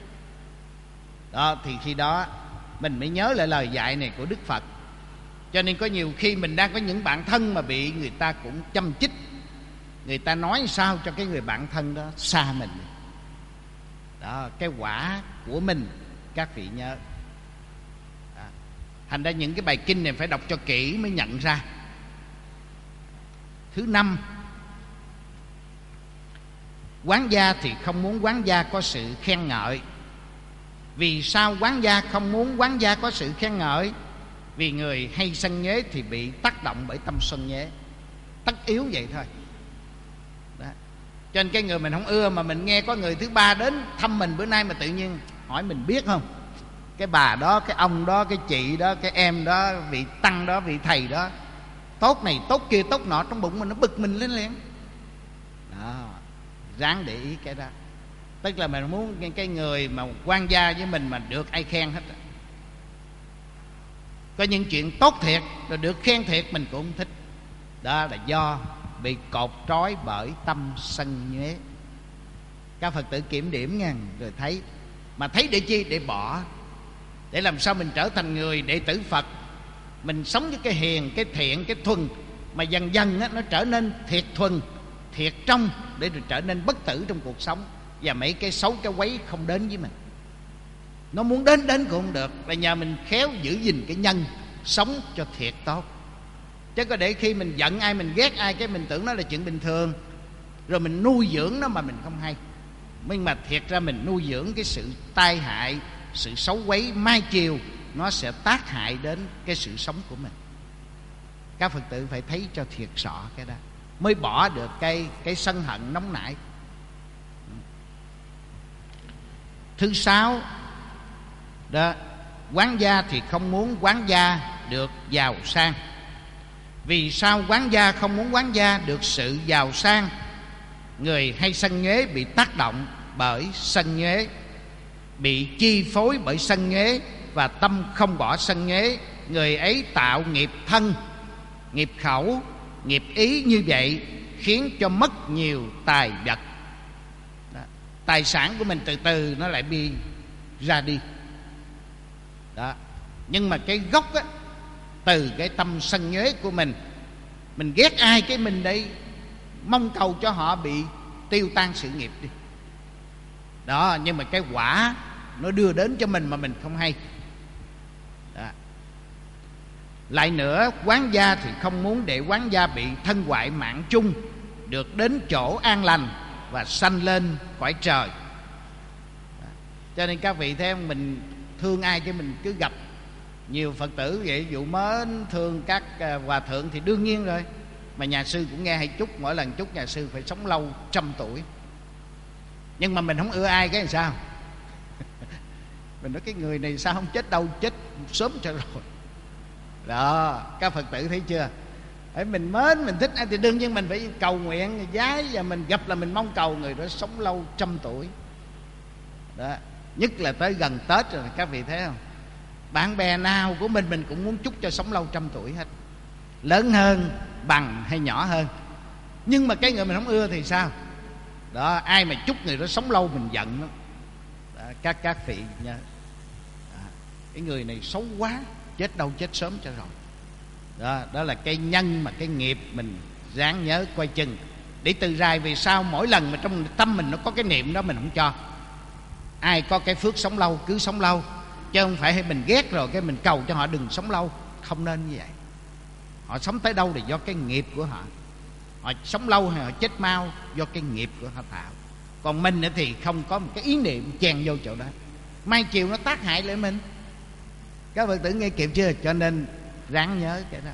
Đó, thì khi đó mình mới nhớ lại lời dạy này của Đức Phật. Cho nên có nhiều khi mình đang có những bạn thân mà bị người ta cũng châm chích, người ta nói sao cho cái người bạn thân đó xa mình. Đó, cái quả của mình các vị nhớ. Đó. Thành ra những cái bài kinh này phải đọc cho kỹ mới nhận ra. Thứ năm, quán gia thì không muốn quán gia có sự khen ngợi. Vì sao quán gia không muốn quán gia có sự khen ngợi? Vì người hay sân nhế thì bị tác động bởi tâm sân nhế, tất yếu vậy thôi. Đó. Cho nên cái người mình không ưa mà mình nghe có người thứ ba đến thăm mình bữa nay mà tự nhiên hỏi mình biết không, cái bà đó, cái ông đó, cái chị đó, cái em đó, vị tăng đó, vị thầy đó tốt này tốt kia tốt nọ, trong bụng mình nó bực mình lên liền. Đó, ráng để ý cái đó. Tức là mình muốn cái người mà quan gia với mình mà được ai khen hết. Có những chuyện tốt thiệt rồi được khen thiệt mình cũng không thích. Đó là do bị cột trói bởi tâm sân nhuế. Các Phật tử kiểm điểm nha, rồi thấy. Mà thấy để chi? Để bỏ. Để làm sao mình trở thành người đệ tử Phật, mình sống với cái hiền, cái thiện, cái thuần, mà dần dần á, nó trở nên thiệt thuần, thiệt trong, để rồi trở nên bất tử trong cuộc sống. Và mấy cái xấu, cái quấy không đến với mình. Nó muốn đến cũng không được. Là nhờ mình khéo giữ gìn cái nhân, sống cho thiệt tốt. Chứ có để khi mình giận ai, mình ghét ai, cái mình tưởng nó là chuyện bình thường, rồi mình nuôi dưỡng nó mà mình không hay. Nhưng mà thiệt ra mình nuôi dưỡng cái sự tai hại, sự xấu quấy, mai chiều nó sẽ tác hại đến cái sự sống của mình. Các Phật tử phải thấy cho thiệt rõ cái đó, mới bỏ được cái sân hận nóng nảy. Thứ sáu đó, quán gia thì không muốn quán gia được giàu sang. Vì sao quán gia không muốn quán gia được sự giàu sang? Người hay sân nhuế bị tác động bởi sân nhuế, bị chi phối bởi sân nhuế, và tâm không bỏ sân nhuế, người ấy tạo nghiệp thân, nghiệp khẩu, nghiệp ý như vậy, khiến cho mất nhiều tài vật. Đó. Tài sản của mình từ từ nó lại bị ra đi. Đó. Nhưng mà cái gốc á, từ cái tâm sân nhuế của mình ghét ai, cái mình đây mong cầu cho họ bị tiêu tan sự nghiệp đi. Đó, nhưng mà cái quả nó đưa đến cho mình mà mình không hay. Đó. Lại nữa, quán gia thì không muốn để quán gia bị thân hoại mạng chung, được đến chỗ an lành và sanh lên cõi trời. Đó. Cho nên các vị thấy không, mình thương ai chứ mình cứ gặp nhiều Phật tử vậy, dụ mến thương các hòa thượng thì đương nhiên rồi. Mà nhà sư cũng nghe hay chúc, mỗi lần chúc nhà sư phải sống lâu 100 tuổi. Nhưng mà mình không ưa ai cái làm sao? Mình nói cái người này sao không chết đâu, chết sớm cho rồi. Đó, các Phật tử thấy chưa? Để mình mến, mình thích ai thì đương nhiên mình phải cầu nguyện giái, và mình gặp là mình mong cầu người đó sống lâu 100 tuổi. Đó, nhất là tới gần Tết rồi, các vị thấy không? Bạn bè nào của mình cũng muốn chúc cho sống lâu 100 tuổi hết, lớn hơn, bằng hay nhỏ hơn. Nhưng mà cái người mình không ưa thì sao? Đó, ai mà chúc người đó sống lâu mình giận đó. Đó, các vị nha. Đó, cái người này xấu quá, chết đâu chết sớm cho rồi. Đó, đó là cái nhân mà cái nghiệp mình ráng nhớ coi chừng. Để từ rài về sau, mỗi lần mà trong tâm mình nó có cái niệm đó mình không cho. Ai có cái phước sống lâu cứ sống lâu, chứ không phải mình ghét rồi cái mình cầu cho họ đừng sống lâu. Không nên như vậy. Họ sống tới đâu là do cái nghiệp của họ. Họ sống lâu hay họ chết mau do cái nghiệp của họ tạo. Còn mình thì không có một cái ý niệm chèn vô chỗ đó, mai chiều nó tác hại lại mình. Các Phật tử nghe kịp chưa? Cho nên ráng nhớ cái đó.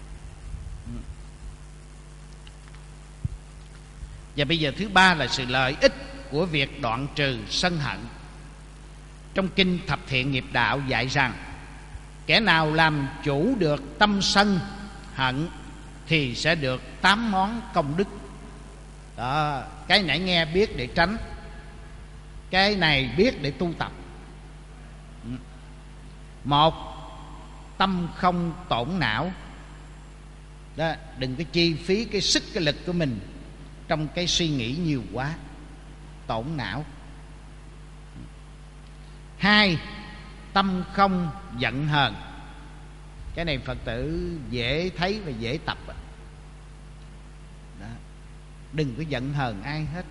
Và bây giờ thứ ba là sự lợi ích của việc đoạn trừ sân hận. Trong kinh Thập Thiện Nghiệp Đạo dạy rằng, kẻ nào làm chủ được tâm sân hận thì sẽ được 8 món công đức. Đó, cái nãy nghe biết để tránh, cái này biết để tu tập. Một, tâm không tổn não. Đó, đừng có chi phí cái sức cái lực của mình trong cái suy nghĩ nhiều quá, tổn não. Hai, tâm không giận hờn. Cái này Phật tử dễ thấy và dễ tập. Đó. Đừng có giận hờn ai hết.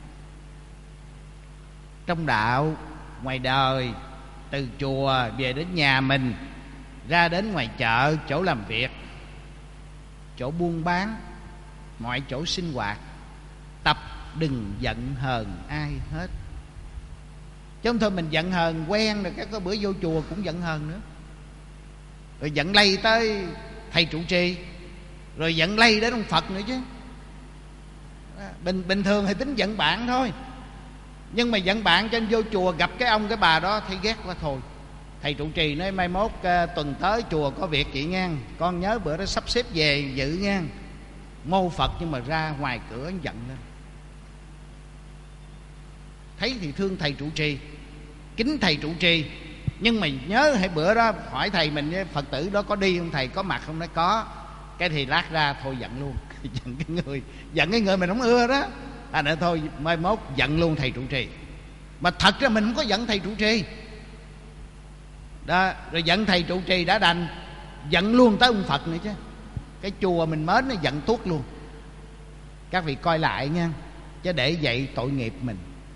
Trong đạo, ngoài đời, từ chùa về đến nhà mình, ra đến ngoài chợ, chỗ làm việc, chỗ buôn bán, mọi chỗ sinh hoạt, tập đừng giận hờn ai hết. Chứ không thôi mình giận hờn quen rồi, có bữa vô chùa cũng giận hờn nữa, rồi giận lây tới thầy trụ trì, rồi giận lây đến ông Phật nữa chứ. Bình thường thì tính giận bạn thôi, nhưng mà giận bạn cho nên vô chùa gặp cái ông cái bà đó thấy ghét quá thôi, Thầy trụ trì nói mai mốt tuần tới chùa có việc chị nghe, con nhớ bữa đó sắp xếp về dự nghe. Mô Phật nhưng mà ra ngoài cửa giận lên. Thấy thì thương thầy trụ trì, kính thầy trụ trì, nhưng mà nhớ hãy bữa đó hỏi thầy mình với Phật tử đó có đi không thầy, có mặt không? Nói có. Cái thì lát ra thôi giận luôn. Giận cái người mình không ưa đó. Nữa thôi mai mốt giận luôn thầy trụ trì. Mà thật ra mình không có giận thầy trụ trì đó, rồi giận thầy trụ trì đã đành, giận luôn tới ông Phật nữa chứ. Cái chùa mình mến nó giận tuốt luôn. Các vị coi lại nha, chứ để vậy tội nghiệp mình.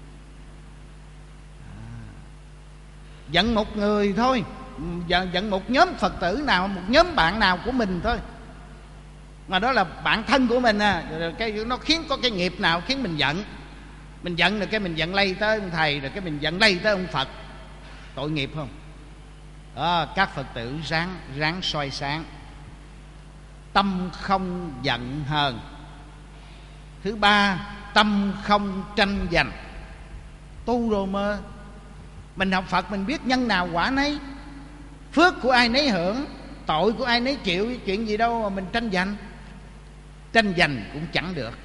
Giận một người thôi, giận một nhóm Phật tử nào, một nhóm bạn nào của mình thôi, mà đó là bạn thân của mình cái nó khiến có cái nghiệp nào khiến mình giận. Mình giận rồi cái mình giận lây tới ông thầy, rồi cái mình giận lây tới ông Phật. Tội nghiệp không? Các Phật tử ráng soi sáng. Tâm không giận hờn. Thứ ba, tâm không tranh giành. Tu rồi mà mình học Phật mình biết nhân nào quả nấy, phước của ai nấy hưởng, tội của ai nấy chịu. Chuyện gì đâu mà mình tranh giành. Tranh giành cũng chẳng được.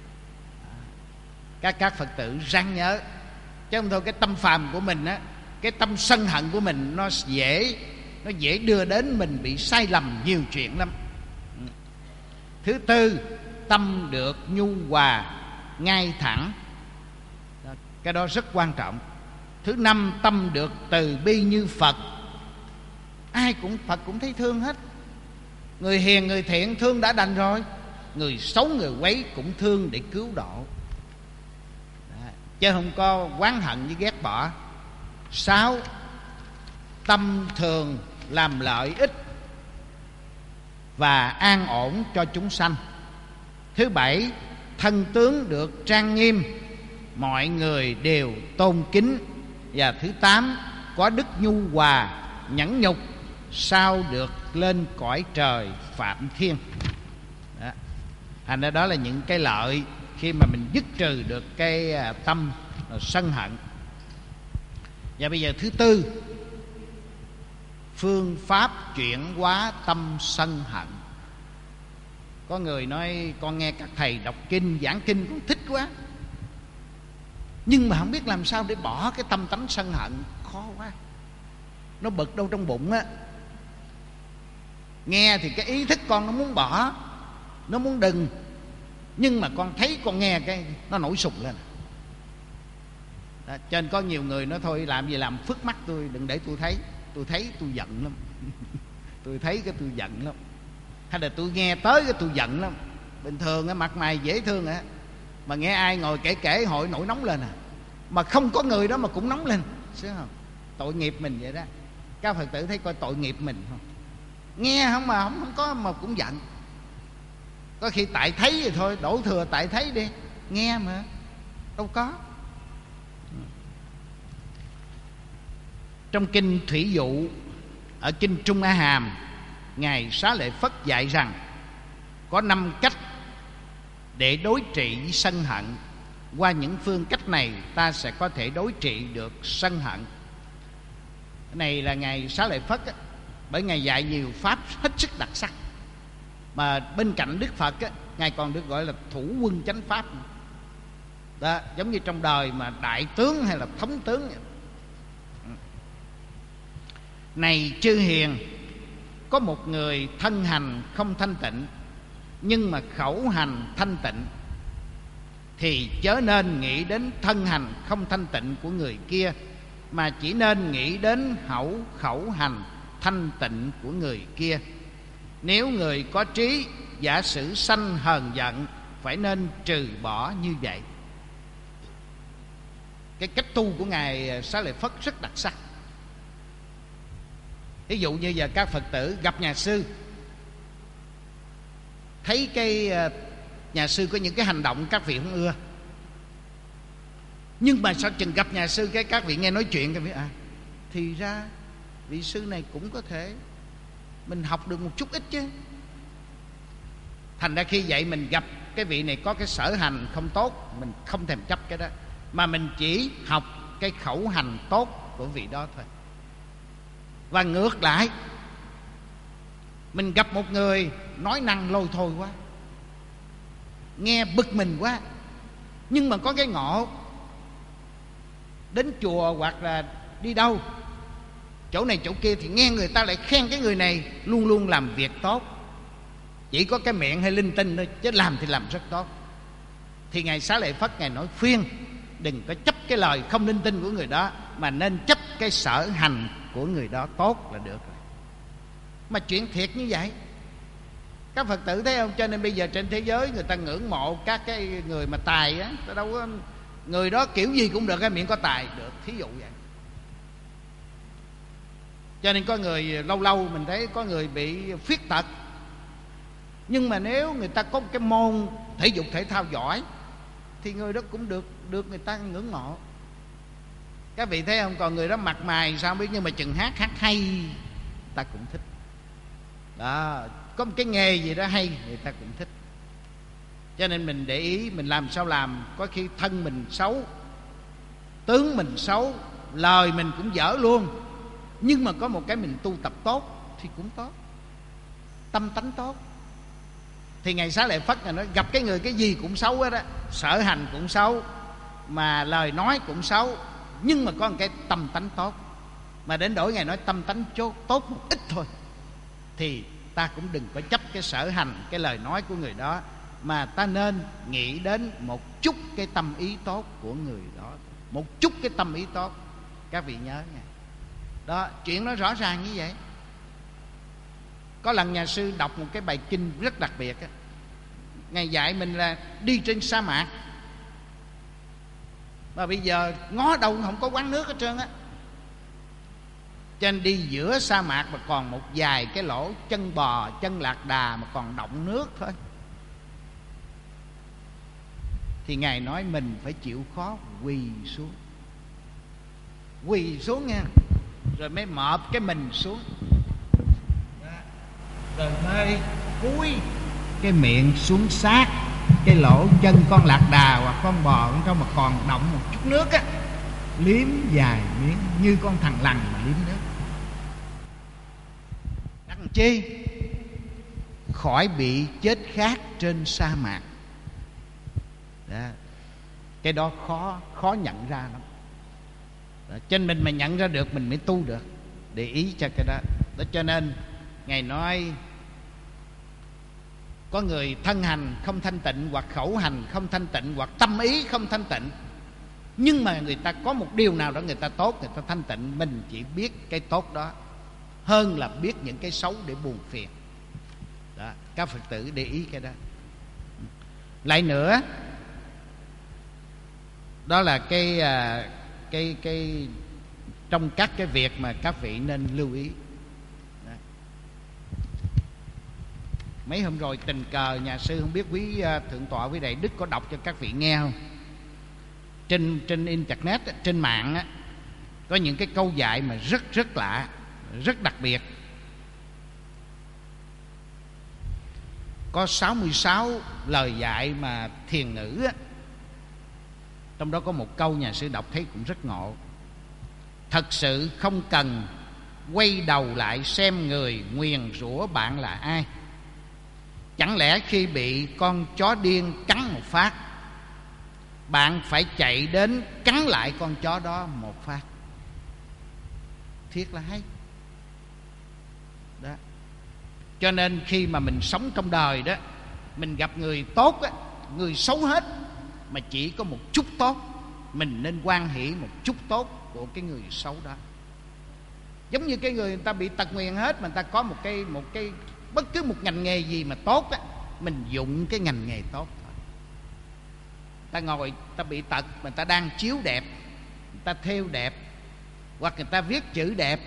Các Phật tử ráng nhớ, chứ không thôi cái tâm phàm của mình á, cái tâm sân hận của mình nó dễ đưa đến mình bị sai lầm nhiều chuyện lắm. Thứ tư, tâm được nhu hòa ngay thẳng. Cái đó rất quan trọng. Thứ năm, tâm được từ bi như Phật. Phật cũng thấy thương hết. Người hiền người thiện thương đã đành rồi, người xấu người quấy cũng thương để cứu độ. Chứ không có oán hận với ghét bỏ. 6. Tâm thường làm lợi ích và an ổn cho chúng sanh. Thứ 7. Thân tướng được trang nghiêm, mọi người đều tôn kính. Và thứ 8. Có đức nhu hòa, nhẫn nhục, sao được lên cõi trời phạm thiên. Thành ra đó là những cái lợi khi mà mình dứt trừ được cái tâm sân hận. Và bây giờ thứ tư, phương pháp chuyển hóa tâm sân hận. Có người nói con nghe các thầy đọc kinh, giảng kinh con thích quá, nhưng mà không biết làm sao để bỏ cái tâm tánh sân hận. Khó quá, nó bực đâu trong bụng á. Nghe thì cái ý thức con nó muốn bỏ, nó muốn đừng, nhưng mà con thấy con nghe cái nó nổi sùng lên đó. Cho nên có nhiều người nói thôi làm gì làm phước mắt tôi, đừng để tôi thấy. Tôi thấy tôi giận lắm. Tôi thấy cái tôi giận lắm. Hay là tôi nghe tới cái tôi giận lắm. Bình thường á, mặt mày dễ thương á, mà nghe ai ngồi kể hội nổi nóng lên mà không có người đó mà cũng nóng lên, chứ không? Tội nghiệp mình vậy đó. Các Phật tử thấy coi tội nghiệp mình không? Nghe không mà không có mà cũng giận. Có khi tại thấy thì thôi, đổ thừa tại thấy đi, nghe mà đâu có. Trong kinh Thủy Dụ, ở kinh Trung A Hàm, Ngài Xá Lợi Phất dạy rằng có 5 cách để đối trị với sân hận. Qua những phương cách này ta sẽ có thể đối trị được sân hận. Cái này là Ngài Xá Lợi Phất á, bởi Ngài dạy nhiều pháp hết sức đặc sắc. Mà bên cạnh Đức Phật á, Ngài còn được gọi là thủ quân chánh pháp đó, giống như trong đời mà đại tướng hay là thống tướng. Này chư hiền, có một người thân hành không thanh tịnh, nhưng mà khẩu hành thanh tịnh, thì chớ nên nghĩ đến thân hành không thanh tịnh của người kia, mà chỉ nên nghĩ đến khẩu hành thanh tịnh của người kia. Nếu người có trí, giả sử sanh hờn giận, phải nên trừ bỏ như vậy. Cái cách tu của Ngài Xá Lợi Phất rất đặc sắc. Ví dụ như giờ các Phật tử gặp nhà sư, thấy cái nhà sư có những cái hành động các vị không ưa, nhưng mà sao chừng gặp nhà sư cái các vị nghe nói chuyện, các vị thì ra vị sư này cũng có thể mình học được một chút ít chứ. Thành ra khi vậy mình gặp cái vị này có cái sở hành không tốt, mình không thèm chấp cái đó, mà mình chỉ học cái khẩu hành tốt của vị đó thôi. Và ngược lại, mình gặp một người nói năng lôi thôi quá, nghe bực mình quá, nhưng mà có cái ngộ, đến chùa hoặc là đi đâu, chỗ này chỗ kia thì nghe người ta lại khen cái người này luôn luôn làm việc tốt, chỉ có cái miệng hay linh tinh thôi, chứ làm thì làm rất tốt. Thì Ngài Xá Lợi Phất Ngài nói khuyên đừng có chấp cái lời không linh tinh của người đó, mà nên chấp cái sở hành của người đó tốt là được rồi. Mà chuyện thiệt như vậy, các Phật tử thấy không? Cho nên bây giờ trên thế giới người ta ngưỡng mộ các cái người mà tài á, ta đâu có, người đó kiểu gì cũng được, cái miệng có tài được, thí dụ vậy. Cho nên có người lâu lâu mình thấy có người bị khuyết tật, nhưng mà nếu người ta có một cái môn thể dục thể thao giỏi thì người đó cũng được người ta ngưỡng mộ. Các vị thấy không? Còn người đó mặt mày sao biết, nhưng mà chừng hát hay ta cũng thích. Đó, có một cái nghề gì đó hay người ta cũng thích. Cho nên mình để ý, mình làm sao làm, có khi thân mình xấu, tướng mình xấu, lời mình cũng dở luôn, nhưng mà có một cái mình tu tập tốt thì cũng tốt, tâm tánh tốt. Thì Ngài Xá Lợi Phất Ngài nói gặp cái người cái gì cũng xấu hết á, sở hành cũng xấu, mà lời nói cũng xấu, nhưng mà có một cái tâm tánh tốt. Mà đến đổi Ngài nói tâm tánh tốt một ít thôi, thì ta cũng đừng có chấp cái sở hành, cái lời nói của người đó, mà ta nên nghĩ đến một chút cái tâm ý tốt của người đó, một chút cái tâm ý tốt. Các vị nhớ nha. Đó, chuyện nó rõ ràng như vậy. Có lần nhà sư đọc một cái bài kinh rất đặc biệt á. Ngài dạy mình là đi trên sa mạc, mà bây giờ ngó đâu không có quán nước hết trơn á. Cho nên đi giữa sa mạc mà còn một vài cái lỗ chân bò, chân lạc đà mà còn đọng nước thôi, thì Ngài nói mình phải chịu khó quỳ xuống nha, rồi mới mọp cái mình xuống, rồi mới cúi cái miệng xuống sát cái lỗ chân con lạc đà hoặc con bò con trâu mà còn đọng một chút nước á, liếm vài miếng như con thằn lằn mà liếm nước. Đặng chi khỏi bị chết khát trên sa mạc. Đó. Cái đó khó nhận ra lắm. Đó. Cho nên mình mà nhận ra được mình mới tu được. Để ý cho cái đó. Đó, cho nên Ngài nói có người thân hành không thanh tịnh, hoặc khẩu hành không thanh tịnh, hoặc tâm ý không thanh tịnh, nhưng mà người ta có một điều nào đó người ta tốt, người ta thanh tịnh. Mình chỉ biết cái tốt đó hơn là biết những cái xấu để buồn phiền. Đó, các Phật tử để ý cái đó. Lại nữa, đó là cái trong các cái việc mà các vị nên lưu ý. Đó. Mấy hôm rồi tình cờ nhà sư không biết quý thượng tọa quý đại đức có đọc cho các vị nghe không? Trên internet, trên mạng á, có những cái câu dạy mà rất lạ, rất đặc biệt. Có 66 lời dạy mà thiền ngữ á. Trong đó có một câu nhà sư đọc thấy cũng rất ngộ. Thật sự không cần quay đầu lại xem người nguyền rủa bạn là ai. Chẳng lẽ khi bị con chó điên cắn một phát, bạn phải chạy đến cắn lại con chó đó một phát? Thiệt là hay. Đó. Cho nên khi mà mình sống trong đời đó, mình gặp người tốt á, người xấu hết, mà chỉ có một chút tốt, mình nên hoan hỷ một chút tốt của cái người xấu đó. Giống như cái người ta bị tật nguyền hết, mà người ta có một cái bất cứ một ngành nghề gì mà tốt á, mình dụng cái ngành nghề tốt thôi. Ta ngồi, ta bị tật mà ta đang chiếu đẹp, người ta thêu đẹp, hoặc người ta viết chữ đẹp,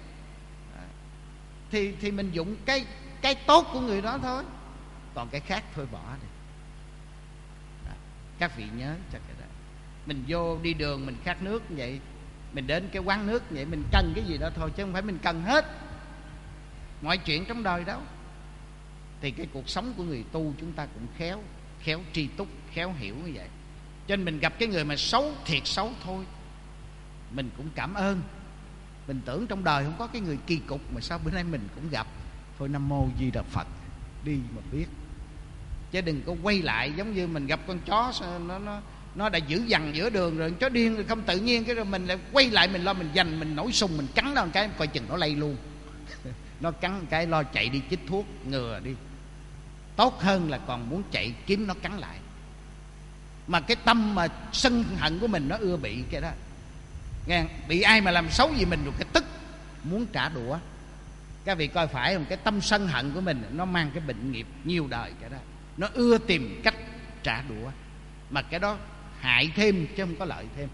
thì mình dụng cái tốt của người đó thôi, còn cái khác thôi bỏ đi. Đó. Các vị nhớ cho cái đó. Mình vô đi đường mình khát nước như vậy, mình đến cái quán nước như vậy, mình cần cái gì đó thôi, chứ không phải mình cần hết mọi chuyện trong đời đâu. Thì cái cuộc sống của người tu chúng ta cũng khéo tri túc, khéo hiểu như vậy. Cho nên mình gặp cái người mà xấu thiệt xấu thôi, mình cũng cảm ơn, Mình tưởng trong đời không có cái người kỳ cục, mà sao bữa nay mình cũng gặp. Thôi Nam Mô Di Đà Phật, đi mà biết. Chứ đừng có quay lại giống như mình gặp con chó, nó đã giữ dằn giữa đường rồi, chó điên rồi không tự nhiên, cái rồi mình lại quay lại, mình lo mình giành, mình nổi sung, mình cắn nó một cái coi chừng nó lây luôn. Nó cắn một cái lo chạy đi chích thuốc ngừa đi, tốt hơn là còn muốn chạy kiếm nó cắn lại. Mà cái tâm mà sân hận của mình nó ưa bị cái đó nghe, bị ai mà làm xấu gì mình rồi cái tức muốn trả đũa. Các vị coi phải không? Cái tâm sân hận của mình nó mang cái bệnh nghiệp nhiều đời cái đó, nó ưa tìm cách trả đũa, mà cái đó hại thêm chứ không có lợi thêm.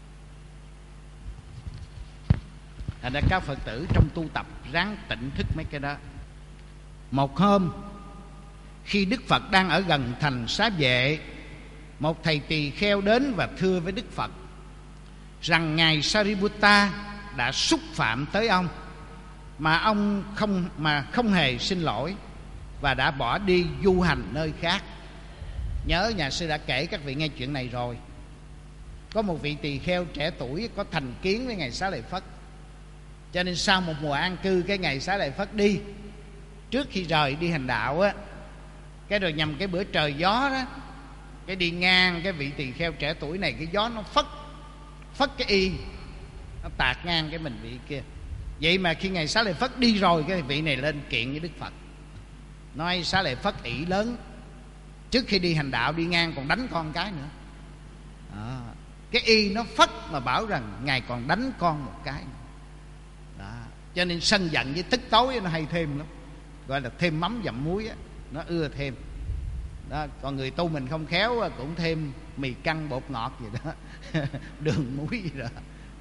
Thành ra các Phật tử trong tu tập ráng tỉnh thức mấy cái đó. Một hôm khi Đức Phật đang ở gần thành Xá Vệ, một thầy tỳ kheo đến và thưa với Đức Phật rằng ngài Sariputta đã xúc phạm tới ông, mà ông không hề xin lỗi và đã bỏ đi du hành nơi khác. Nhớ nhà sư đã kể các vị nghe chuyện này rồi. Có một vị tỳ kheo trẻ tuổi có thành kiến với ngài Xá Lợi Phất, cho nên sau một mùa an cư, cái ngày Xá Lợi Phất đi, trước khi rời đi hành đạo á, cái rồi nhằm cái bữa trời gió đó, cái đi ngang cái vị tỳ kheo trẻ tuổi này, cái gió nó phất cái y, nó tạt ngang cái mình vị kia. Vậy mà khi ngày Xá Lợi Phất đi rồi, cái vị này lên kiện với Đức Phật, nói Xá Lợi Phất ỷ lớn, trước khi đi hành đạo đi ngang còn đánh con cái nữa. Cái y nó phất mà bảo rằng ngài còn đánh con một cái đó. Cho nên sân giận với tức tối nó hay thêm lắm, gọi là thêm mắm dặm muối á, nó ưa thêm đó. Còn người tu mình không khéo cũng thêm mì căng bột ngọt gì đó đường muối gì đó.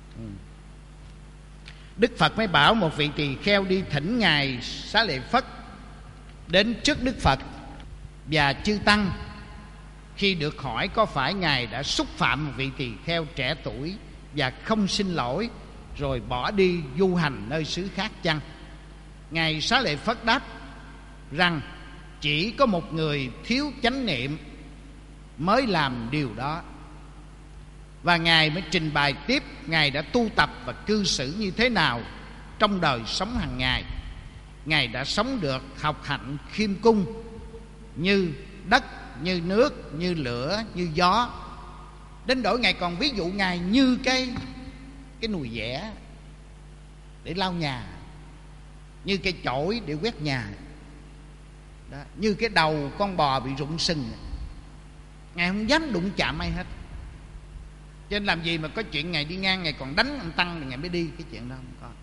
Đức Phật mới bảo một vị tỳ kheo đi thỉnh ngài Xá Lợi Phất đến trước Đức Phật và chư tăng. Khi được hỏi có phải ngài đã xúc phạm một vị tỳ kheo trẻ tuổi và không xin lỗi rồi bỏ đi du hành nơi xứ khác chăng? Ngài Xá Lợi Phất đáp rằng chỉ có một người thiếu chánh niệm mới làm điều đó. Và ngài mới trình bày tiếp ngài đã tu tập và cư xử như thế nào trong đời sống hàng ngày. Ngài đã sống được học hạnh khiêm cung, như đất, như nước, như lửa, như gió. Đến đổi ngài còn ví dụ ngài như cái nùi vẽ để lau nhà, như cái chổi để quét nhà đó, như cái đầu con bò bị rụng sừng. Ngài không dám đụng chạm ai hết. Cho nên làm gì mà có chuyện ngài đi ngang ngài còn đánh ông tăng rồi ngài mới đi, cái chuyện đó không có.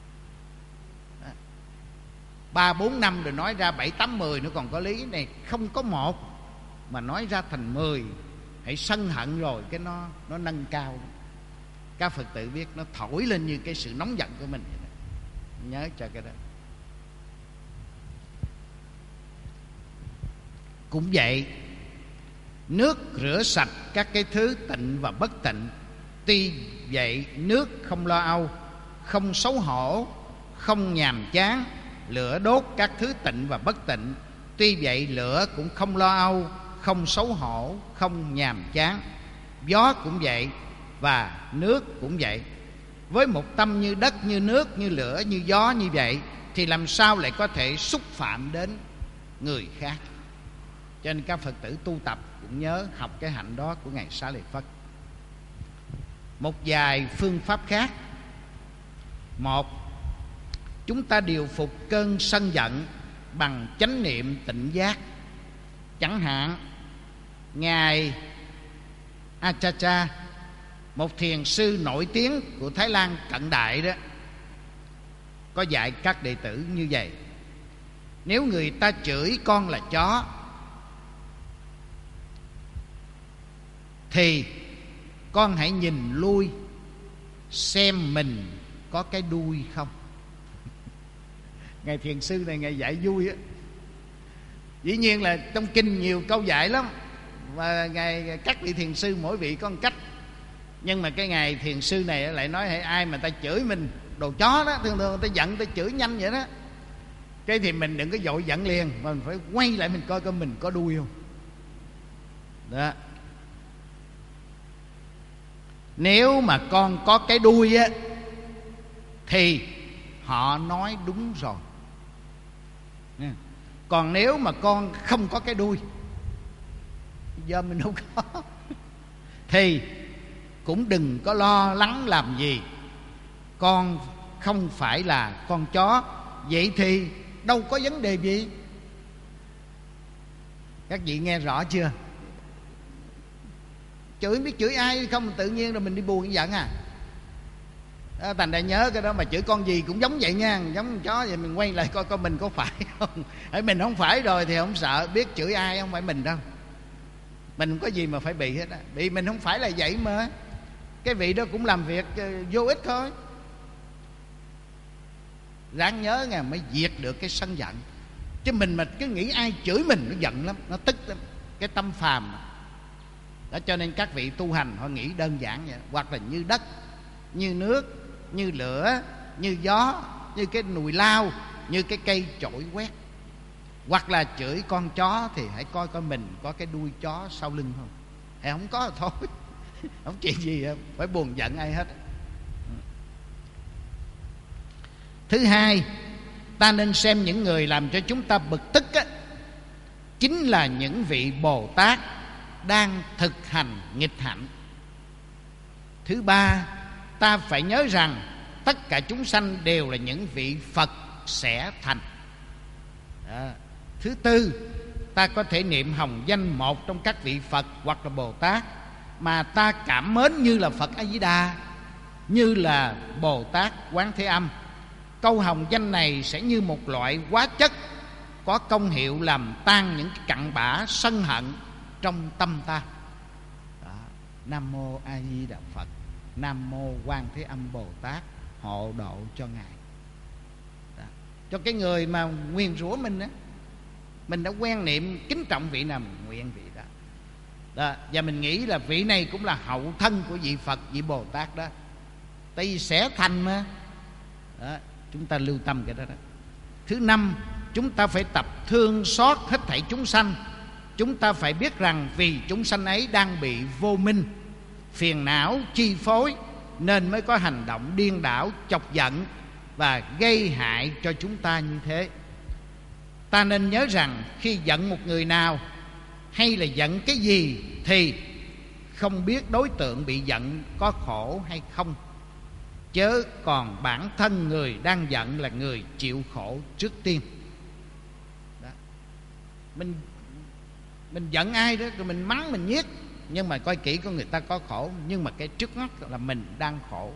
3-4 năm rồi nói ra 7-8-10 nó còn có lý. Này không có một mà nói ra thành 10. Hãy sân hận rồi cái nó nâng cao. Các Phật tử biết nó thổi lên như cái sự nóng giận của mình vậy đó. Nhớ cho cái đó. Cũng vậy, nước rửa sạch các cái thứ tịnh và bất tịnh. Tuy vậy nước không lo âu, không xấu hổ, không nhàm chán. Lửa đốt các thứ tịnh và bất tịnh. Tuy vậy lửa cũng không lo âu, không xấu hổ, không nhàm chán. Gió cũng vậy và nước cũng vậy. Với một tâm như đất, như nước, như lửa, như gió như vậy thì làm sao lại có thể xúc phạm đến người khác? Cho nên các Phật tử tu tập cũng nhớ học cái hạnh đó của ngài Xá Lợi Phất. Một vài phương pháp khác. Một, chúng ta điều phục cơn sân giận bằng chánh niệm tỉnh giác. Chẳng hạn ngài Achacha, một thiền sư nổi tiếng của Thái Lan cận đại đó, có dạy các đệ tử như vậy: nếu người ta chửi con là chó thì con hãy nhìn lui xem mình có cái đuôi không. Ngài thiền sư này ngài dạy vui á. Dĩ nhiên là trong kinh nhiều câu dạy lắm, và ngài các vị thiền sư mỗi vị có một cách. Nhưng mà cái ngài thiền sư này lại nói hãy ai mà ta chửi mình đồ chó đó, thường thường ta giận ta chửi nhanh vậy đó, cái thì mình đừng có vội giận liền, mà mình phải quay lại mình coi mình có đuôi không đó. Nếu mà con có cái đuôi á thì họ nói đúng rồi. Còn nếu mà con không có cái đuôi, giờ mình không có, thì cũng đừng có lo lắng làm gì. Con không phải là con chó, vậy thì đâu có vấn đề gì. Các vị nghe rõ chưa? Chửi biết chửi ai không, tự nhiên rồi mình đi buồn giận à. Thành ra nhớ cái đó, mà chửi con gì cũng giống vậy nha, giống con chó vậy. Mình quay lại coi coi mình có phải không. Mình không phải rồi thì không sợ, biết chửi ai không phải mình đâu. Mình không có gì mà phải bị hết á. Bị mình không phải là vậy mà. Cái vị đó cũng làm việc vô ích thôi. Ráng nhớ nha, mới diệt được cái sân giận. Chứ mình mà cứ nghĩ ai chửi mình nó giận lắm, nó tức lắm. Cái tâm phàm đó. Cho nên các vị tu hành họ nghĩ đơn giản vậy. Hoặc là như đất, như nước, như lửa, như gió, như cái nùi lao, như cái cây chổi quét. Hoặc là chửi con chó thì hãy coi coi mình có cái đuôi chó sau lưng không. Hay không có thôi. Không chuyện gì phải buồn giận ai hết. Thứ hai, ta nên xem những người làm cho chúng ta bực tức á, chính là những vị Bồ Tát đang thực hành nghịch hạnh. Thứ ba, ta phải nhớ rằng tất cả chúng sanh đều là những vị Phật sẽ thành. Thứ tư, ta có thể niệm hồng danh một trong các vị Phật hoặc là Bồ Tát mà ta cảm mến, như là Phật A Di Đà, như là Bồ Tát Quán Thế Âm. Câu hồng danh này sẽ như một loại hóa chất có công hiệu làm tan những cặn bã sân hận trong tâm ta. Nam mô A Di Đà Phật, Nam mô Quan Thế Âm Bồ Tát hộ độ cho ngài. Cho cái người mà nguyền rủa mình á, mình đã quen niệm kính trọng vị nào mình nguyện vị đó. Và mình nghĩ là vị này cũng là hậu thân của vị Phật, vị Bồ Tát đó, tại vì sẽ thành mà đó. Chúng ta lưu tâm cái đó. Thứ năm, chúng ta phải tập thương xót hết thảy chúng sanh. Chúng ta phải biết rằng vì chúng sanh ấy đang bị vô minh, phiền não chi phối, nên mới có hành động điên đảo, chọc giận và gây hại cho chúng ta như thế. Ta nên nhớ rằng khi giận một người nào hay là giận cái gì thì không biết đối tượng bị giận có khổ hay không, chớ còn bản thân người đang giận là người chịu khổ trước tiên đó. Mình giận ai đó rồi mình mắng mình nhiếc, nhưng mà coi kỹ có người ta có khổ, nhưng mà cái trước mắt là mình đang khổ.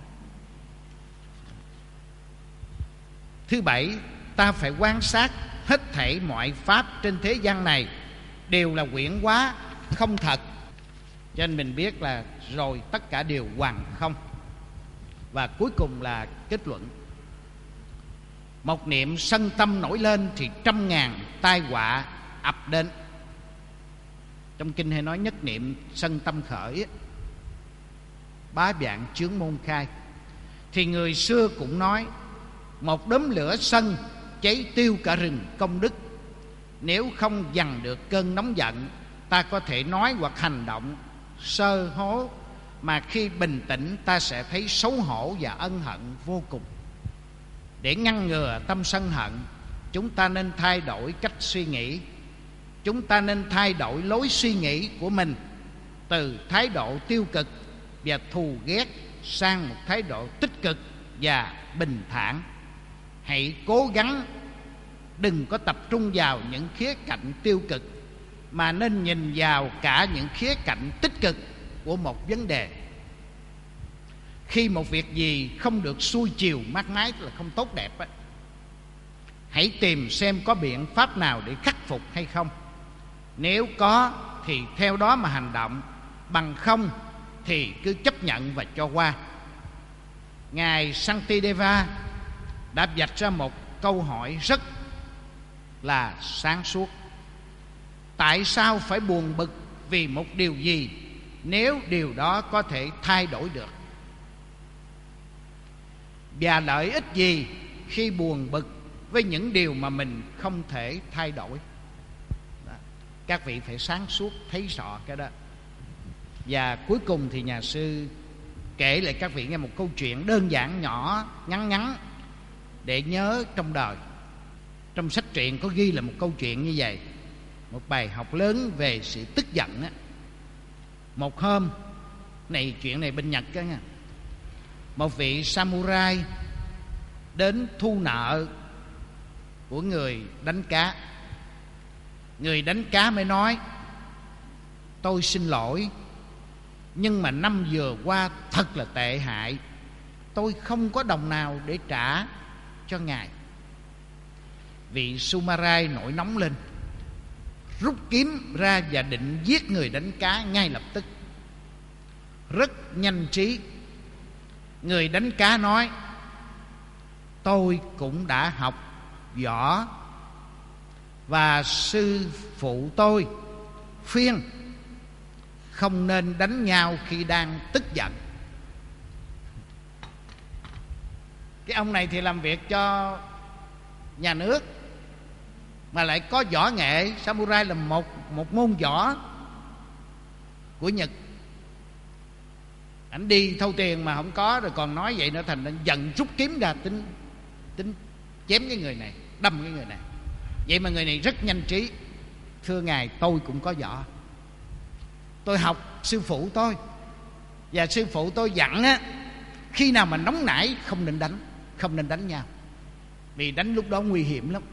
Thứ bảy, ta phải quan sát hết thảy mọi pháp trên thế gian này đều là huyễn hóa, không thật. Cho nên mình biết là rồi tất cả đều hoàn không. Và cuối cùng là kết luận: một niệm sân tâm nổi lên thì 100.000 tai họa ập đến. Trong kinh hay nói nhất niệm sân tâm khởi, bá vạn chướng môn khai. Thì người xưa cũng nói: một đốm lửa sân cháy tiêu cả rừng công đức. Nếu không dằn được cơn nóng giận, ta có thể nói hoặc hành động sơ hố, mà khi bình tĩnh ta sẽ thấy xấu hổ và ân hận vô cùng. Để ngăn ngừa tâm sân hận, chúng ta nên thay đổi cách suy nghĩ. Chúng ta nên thay đổi lối suy nghĩ của mình từ thái độ tiêu cực và thù ghét sang một thái độ tích cực và bình thản. Hãy cố gắng đừng có tập trung vào những khía cạnh tiêu cực, mà nên nhìn vào cả những khía cạnh tích cực của một vấn đề. Khi một việc gì không được xuôi chiều mát mái là không tốt đẹp á, hãy tìm xem có biện pháp nào để khắc phục hay không. Nếu có thì theo đó mà hành động, bằng không thì cứ chấp nhận và cho qua. Ngài Shantideva đã vạch ra một câu hỏi rất là sáng suốt: tại sao phải buồn bực vì một điều gì nếu điều đó có thể thay đổi được? Và lợi ích gì khi buồn bực với những điều mà mình không thể thay đổi? Đó. Các vị phải sáng suốt thấy rõ cái đó. Và cuối cùng thì nhà sư kể lại các vị nghe một câu chuyện đơn giản nhỏ ngắn ngắn để nhớ trong đời. Trong sách truyện có ghi là một câu chuyện như vậy, một bài học lớn về sự tức giận á. Một hôm này, chuyện này bên Nhật đó nha, một vị samurai đến thu nợ của người đánh cá. Người đánh cá mới nói: tôi xin lỗi, nhưng mà năm vừa qua thật là tệ hại, tôi không có đồng nào để trả cho ngài. Vị samurai nổi nóng lên, rút kiếm ra và định giết người đánh cá ngay lập tức. Rất nhanh trí, người đánh cá nói: tôi cũng đã học võ, và sư phụ tôi khuyên không nên đánh nhau khi đang tức giận. Cái ông này thì làm việc cho nhà nước, mà lại có võ nghệ. Samurai là một môn võ của Nhật. Ảnh đi thâu tiền mà không có, rồi còn nói vậy nữa, thành ra giận rút kiếm ra tính chém cái người này, đâm cái người này. Vậy mà người này rất nhanh trí: thưa ngài, tôi cũng có võ, tôi học sư phụ tôi, và sư phụ tôi dặn á, khi nào mà nóng nảy không nên đánh nhau, vì đánh lúc đó nguy hiểm lắm.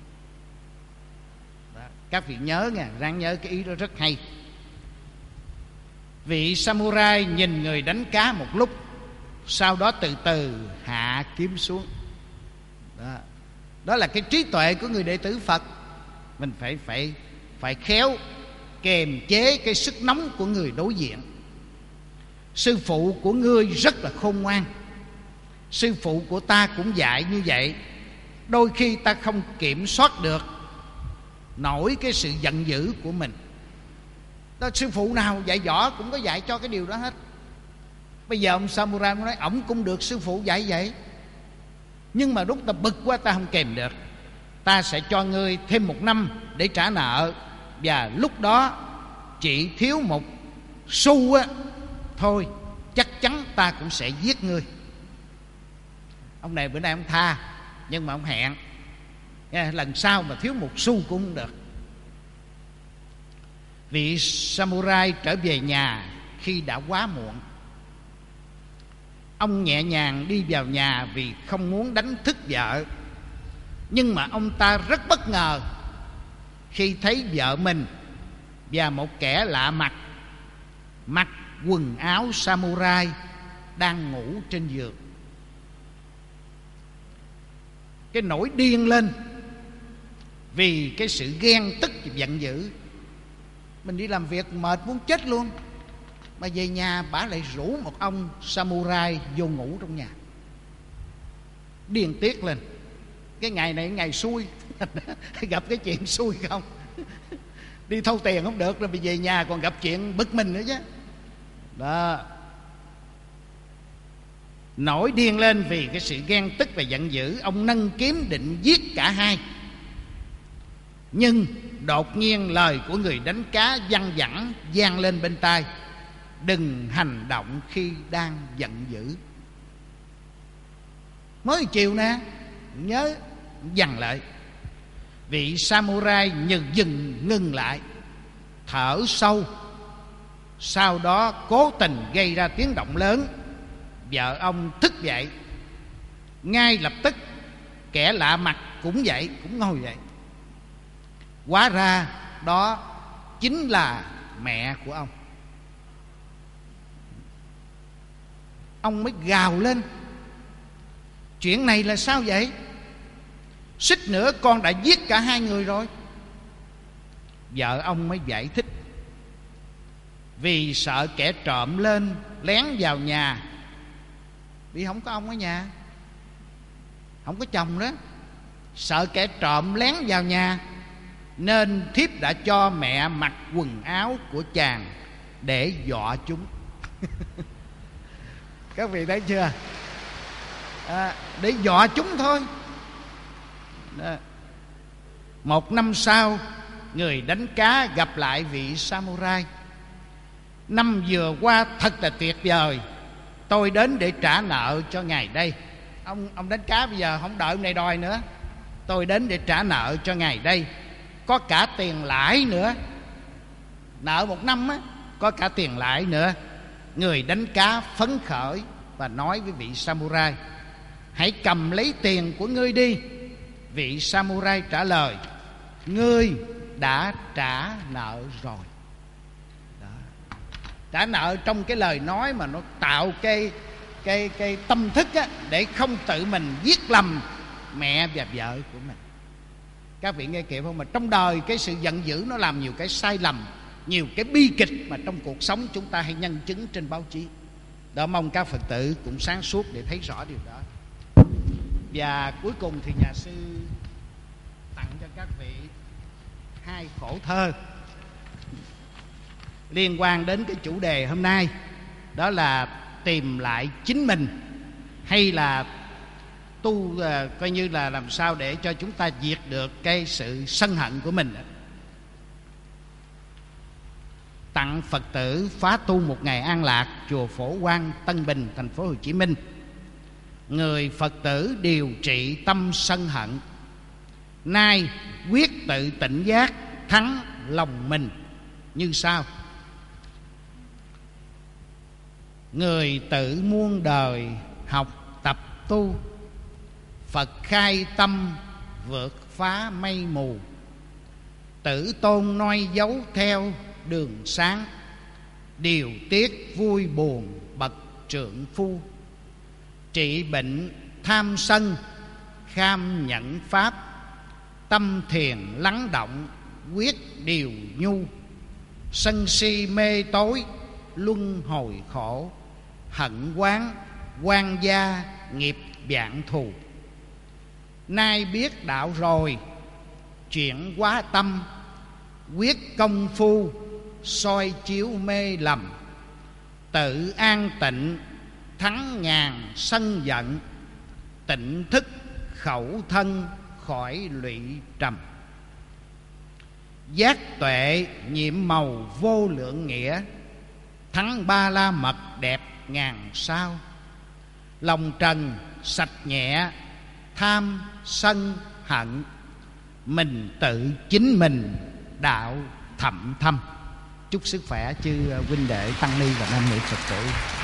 Đó, các vị nhớ nha, ráng nhớ cái ý đó rất hay. Vị samurai nhìn người đánh cá một lúc, sau đó từ từ hạ kiếm xuống. Đó là cái trí tuệ của người đệ tử Phật. Mình phải khéo kềm chế cái sức nóng của người đối diện. Sư phụ của ngươi rất là khôn ngoan, sư phụ của ta cũng dạy như vậy. Đôi khi ta không kiểm soát được nổi cái sự giận dữ của mình. Đó, sư phụ nào dạy võ cũng có dạy cho cái điều đó hết. Bây giờ ông samurai nói ổng cũng được sư phụ dạy vậy, nhưng mà lúc ta bực quá ta không kèm được, ta sẽ cho ngươi thêm 1 năm để trả nợ, và lúc đó chỉ thiếu 1 xu á thôi, chắc chắn ta cũng sẽ giết ngươi. Ông này bữa nay ông tha, nhưng mà ông hẹn lần sau mà thiếu 1 xu cũng không được. Vị samurai trở về nhà khi đã quá muộn. Ông nhẹ nhàng đi vào nhà vì không muốn đánh thức vợ. Nhưng mà ông ta rất bất ngờ khi thấy vợ mình và một kẻ lạ mặt mặc quần áo samurai đang ngủ trên giường. Cái nổi điên lên vì cái sự ghen tức và giận dữ. Mình đi làm việc mệt muốn chết luôn, mà về nhà bả lại rủ một ông samurai vô ngủ trong nhà. Điên tiết lên. Cái ngày này ngày xui gặp cái chuyện xui không. Đi thâu tiền không được, rồi bị về nhà còn gặp chuyện bực mình nữa chứ. Đó, nổi điên lên vì cái sự ghen tức và giận dữ, ông nâng kiếm định giết cả hai. Nhưng đột nhiên lời của người đánh cá văng vẳng vang lên bên tai: đừng hành động khi đang giận dữ. Mới chiều nè, nhớ dằn lại. Vị samurai ngừng lại, thở sâu, sau đó cố tình gây ra tiếng động lớn. Vợ ông thức dậy. Ngay lập tức kẻ lạ mặt cũng dậy, cũng ngồi dậy. Hóa ra đó chính là mẹ của ông. Ông mới gào lên: chuyện này là sao vậy? Suýt nữa con đã giết cả hai người rồi. Vợ ông mới giải thích: vì sợ kẻ trộm lên lén vào nhà. Vì không có ông ở nhà, không có chồng đó, sợ kẻ trộm lén vào nhà, nên thiếp đã cho mẹ mặc quần áo của chàng để dọa chúng. Các vị thấy chưa? Để dọa chúng thôi. Đó. 1 năm sau, người đánh cá gặp lại vị samurai. Năm vừa qua thật là tuyệt vời, Tôi đến để trả nợ cho Ngài đây. Ông đánh cá bây giờ không đợi ông này đòi nữa. Tôi đến để trả nợ cho Ngài đây, có cả tiền lãi nữa. Nợ 1 năm á, có cả tiền lãi nữa. Người đánh cá phấn khởi và nói với vị samurai: hãy cầm lấy tiền của ngươi đi. Vị samurai trả lời: ngươi đã trả nợ rồi. Đó. Trả nợ trong cái lời nói mà nó tạo cái tâm thức á, để không tự mình giết lầm mẹ và vợ của mình. Các vị nghe kịp không? Mà trong đời cái sự giận dữ nó làm nhiều cái sai lầm, nhiều cái bi kịch mà trong cuộc sống chúng ta hay nhân chứng trên báo chí. Đó, mong các Phật tử cũng sáng suốt để thấy rõ điều đó. Và cuối cùng thì nhà sư tặng cho các vị 2 khổ thơ liên quan đến cái chủ đề hôm nay. Đó là tìm lại chính mình, hay là tu coi như là làm sao để cho chúng ta diệt được cái sự sân hận của mình. Tặng Phật tử phá tu một ngày an lạc, chùa Phổ Quang, Tân Bình, thành phố Hồ Chí Minh. Người Phật tử điều trị tâm sân hận, nay quyết tự tỉnh giác thắng lòng mình như sau. Người tự muôn đời học tập tu, Phật khai tâm vượt phá mây mù. Tử tôn noi dấu theo đường sáng, điều tiết vui buồn bậc trượng phu. Trị bệnh tham sân kham nhẫn pháp, tâm thiền lắng động quyết điều nhu. Sân si mê tối luân hồi khổ, hận quán quan gia nghiệp vạn thù. Nay biết đạo rồi chuyển hóa tâm, quyết công phu soi chiếu mê lầm. Tự an tịnh thắng ngàn sân giận, tỉnh thức khẩu thân khỏi lụy trầm. Giác tuệ nhiệm màu vô lượng nghĩa, thắng ba la mật đẹp ngàn sao. Lòng trần sạch nhẹ tham sân hận, mình tự chính mình đạo thậm thâm. Chúc sức khỏe chư huynh đệ tăng ni và nam nữ Phật tử.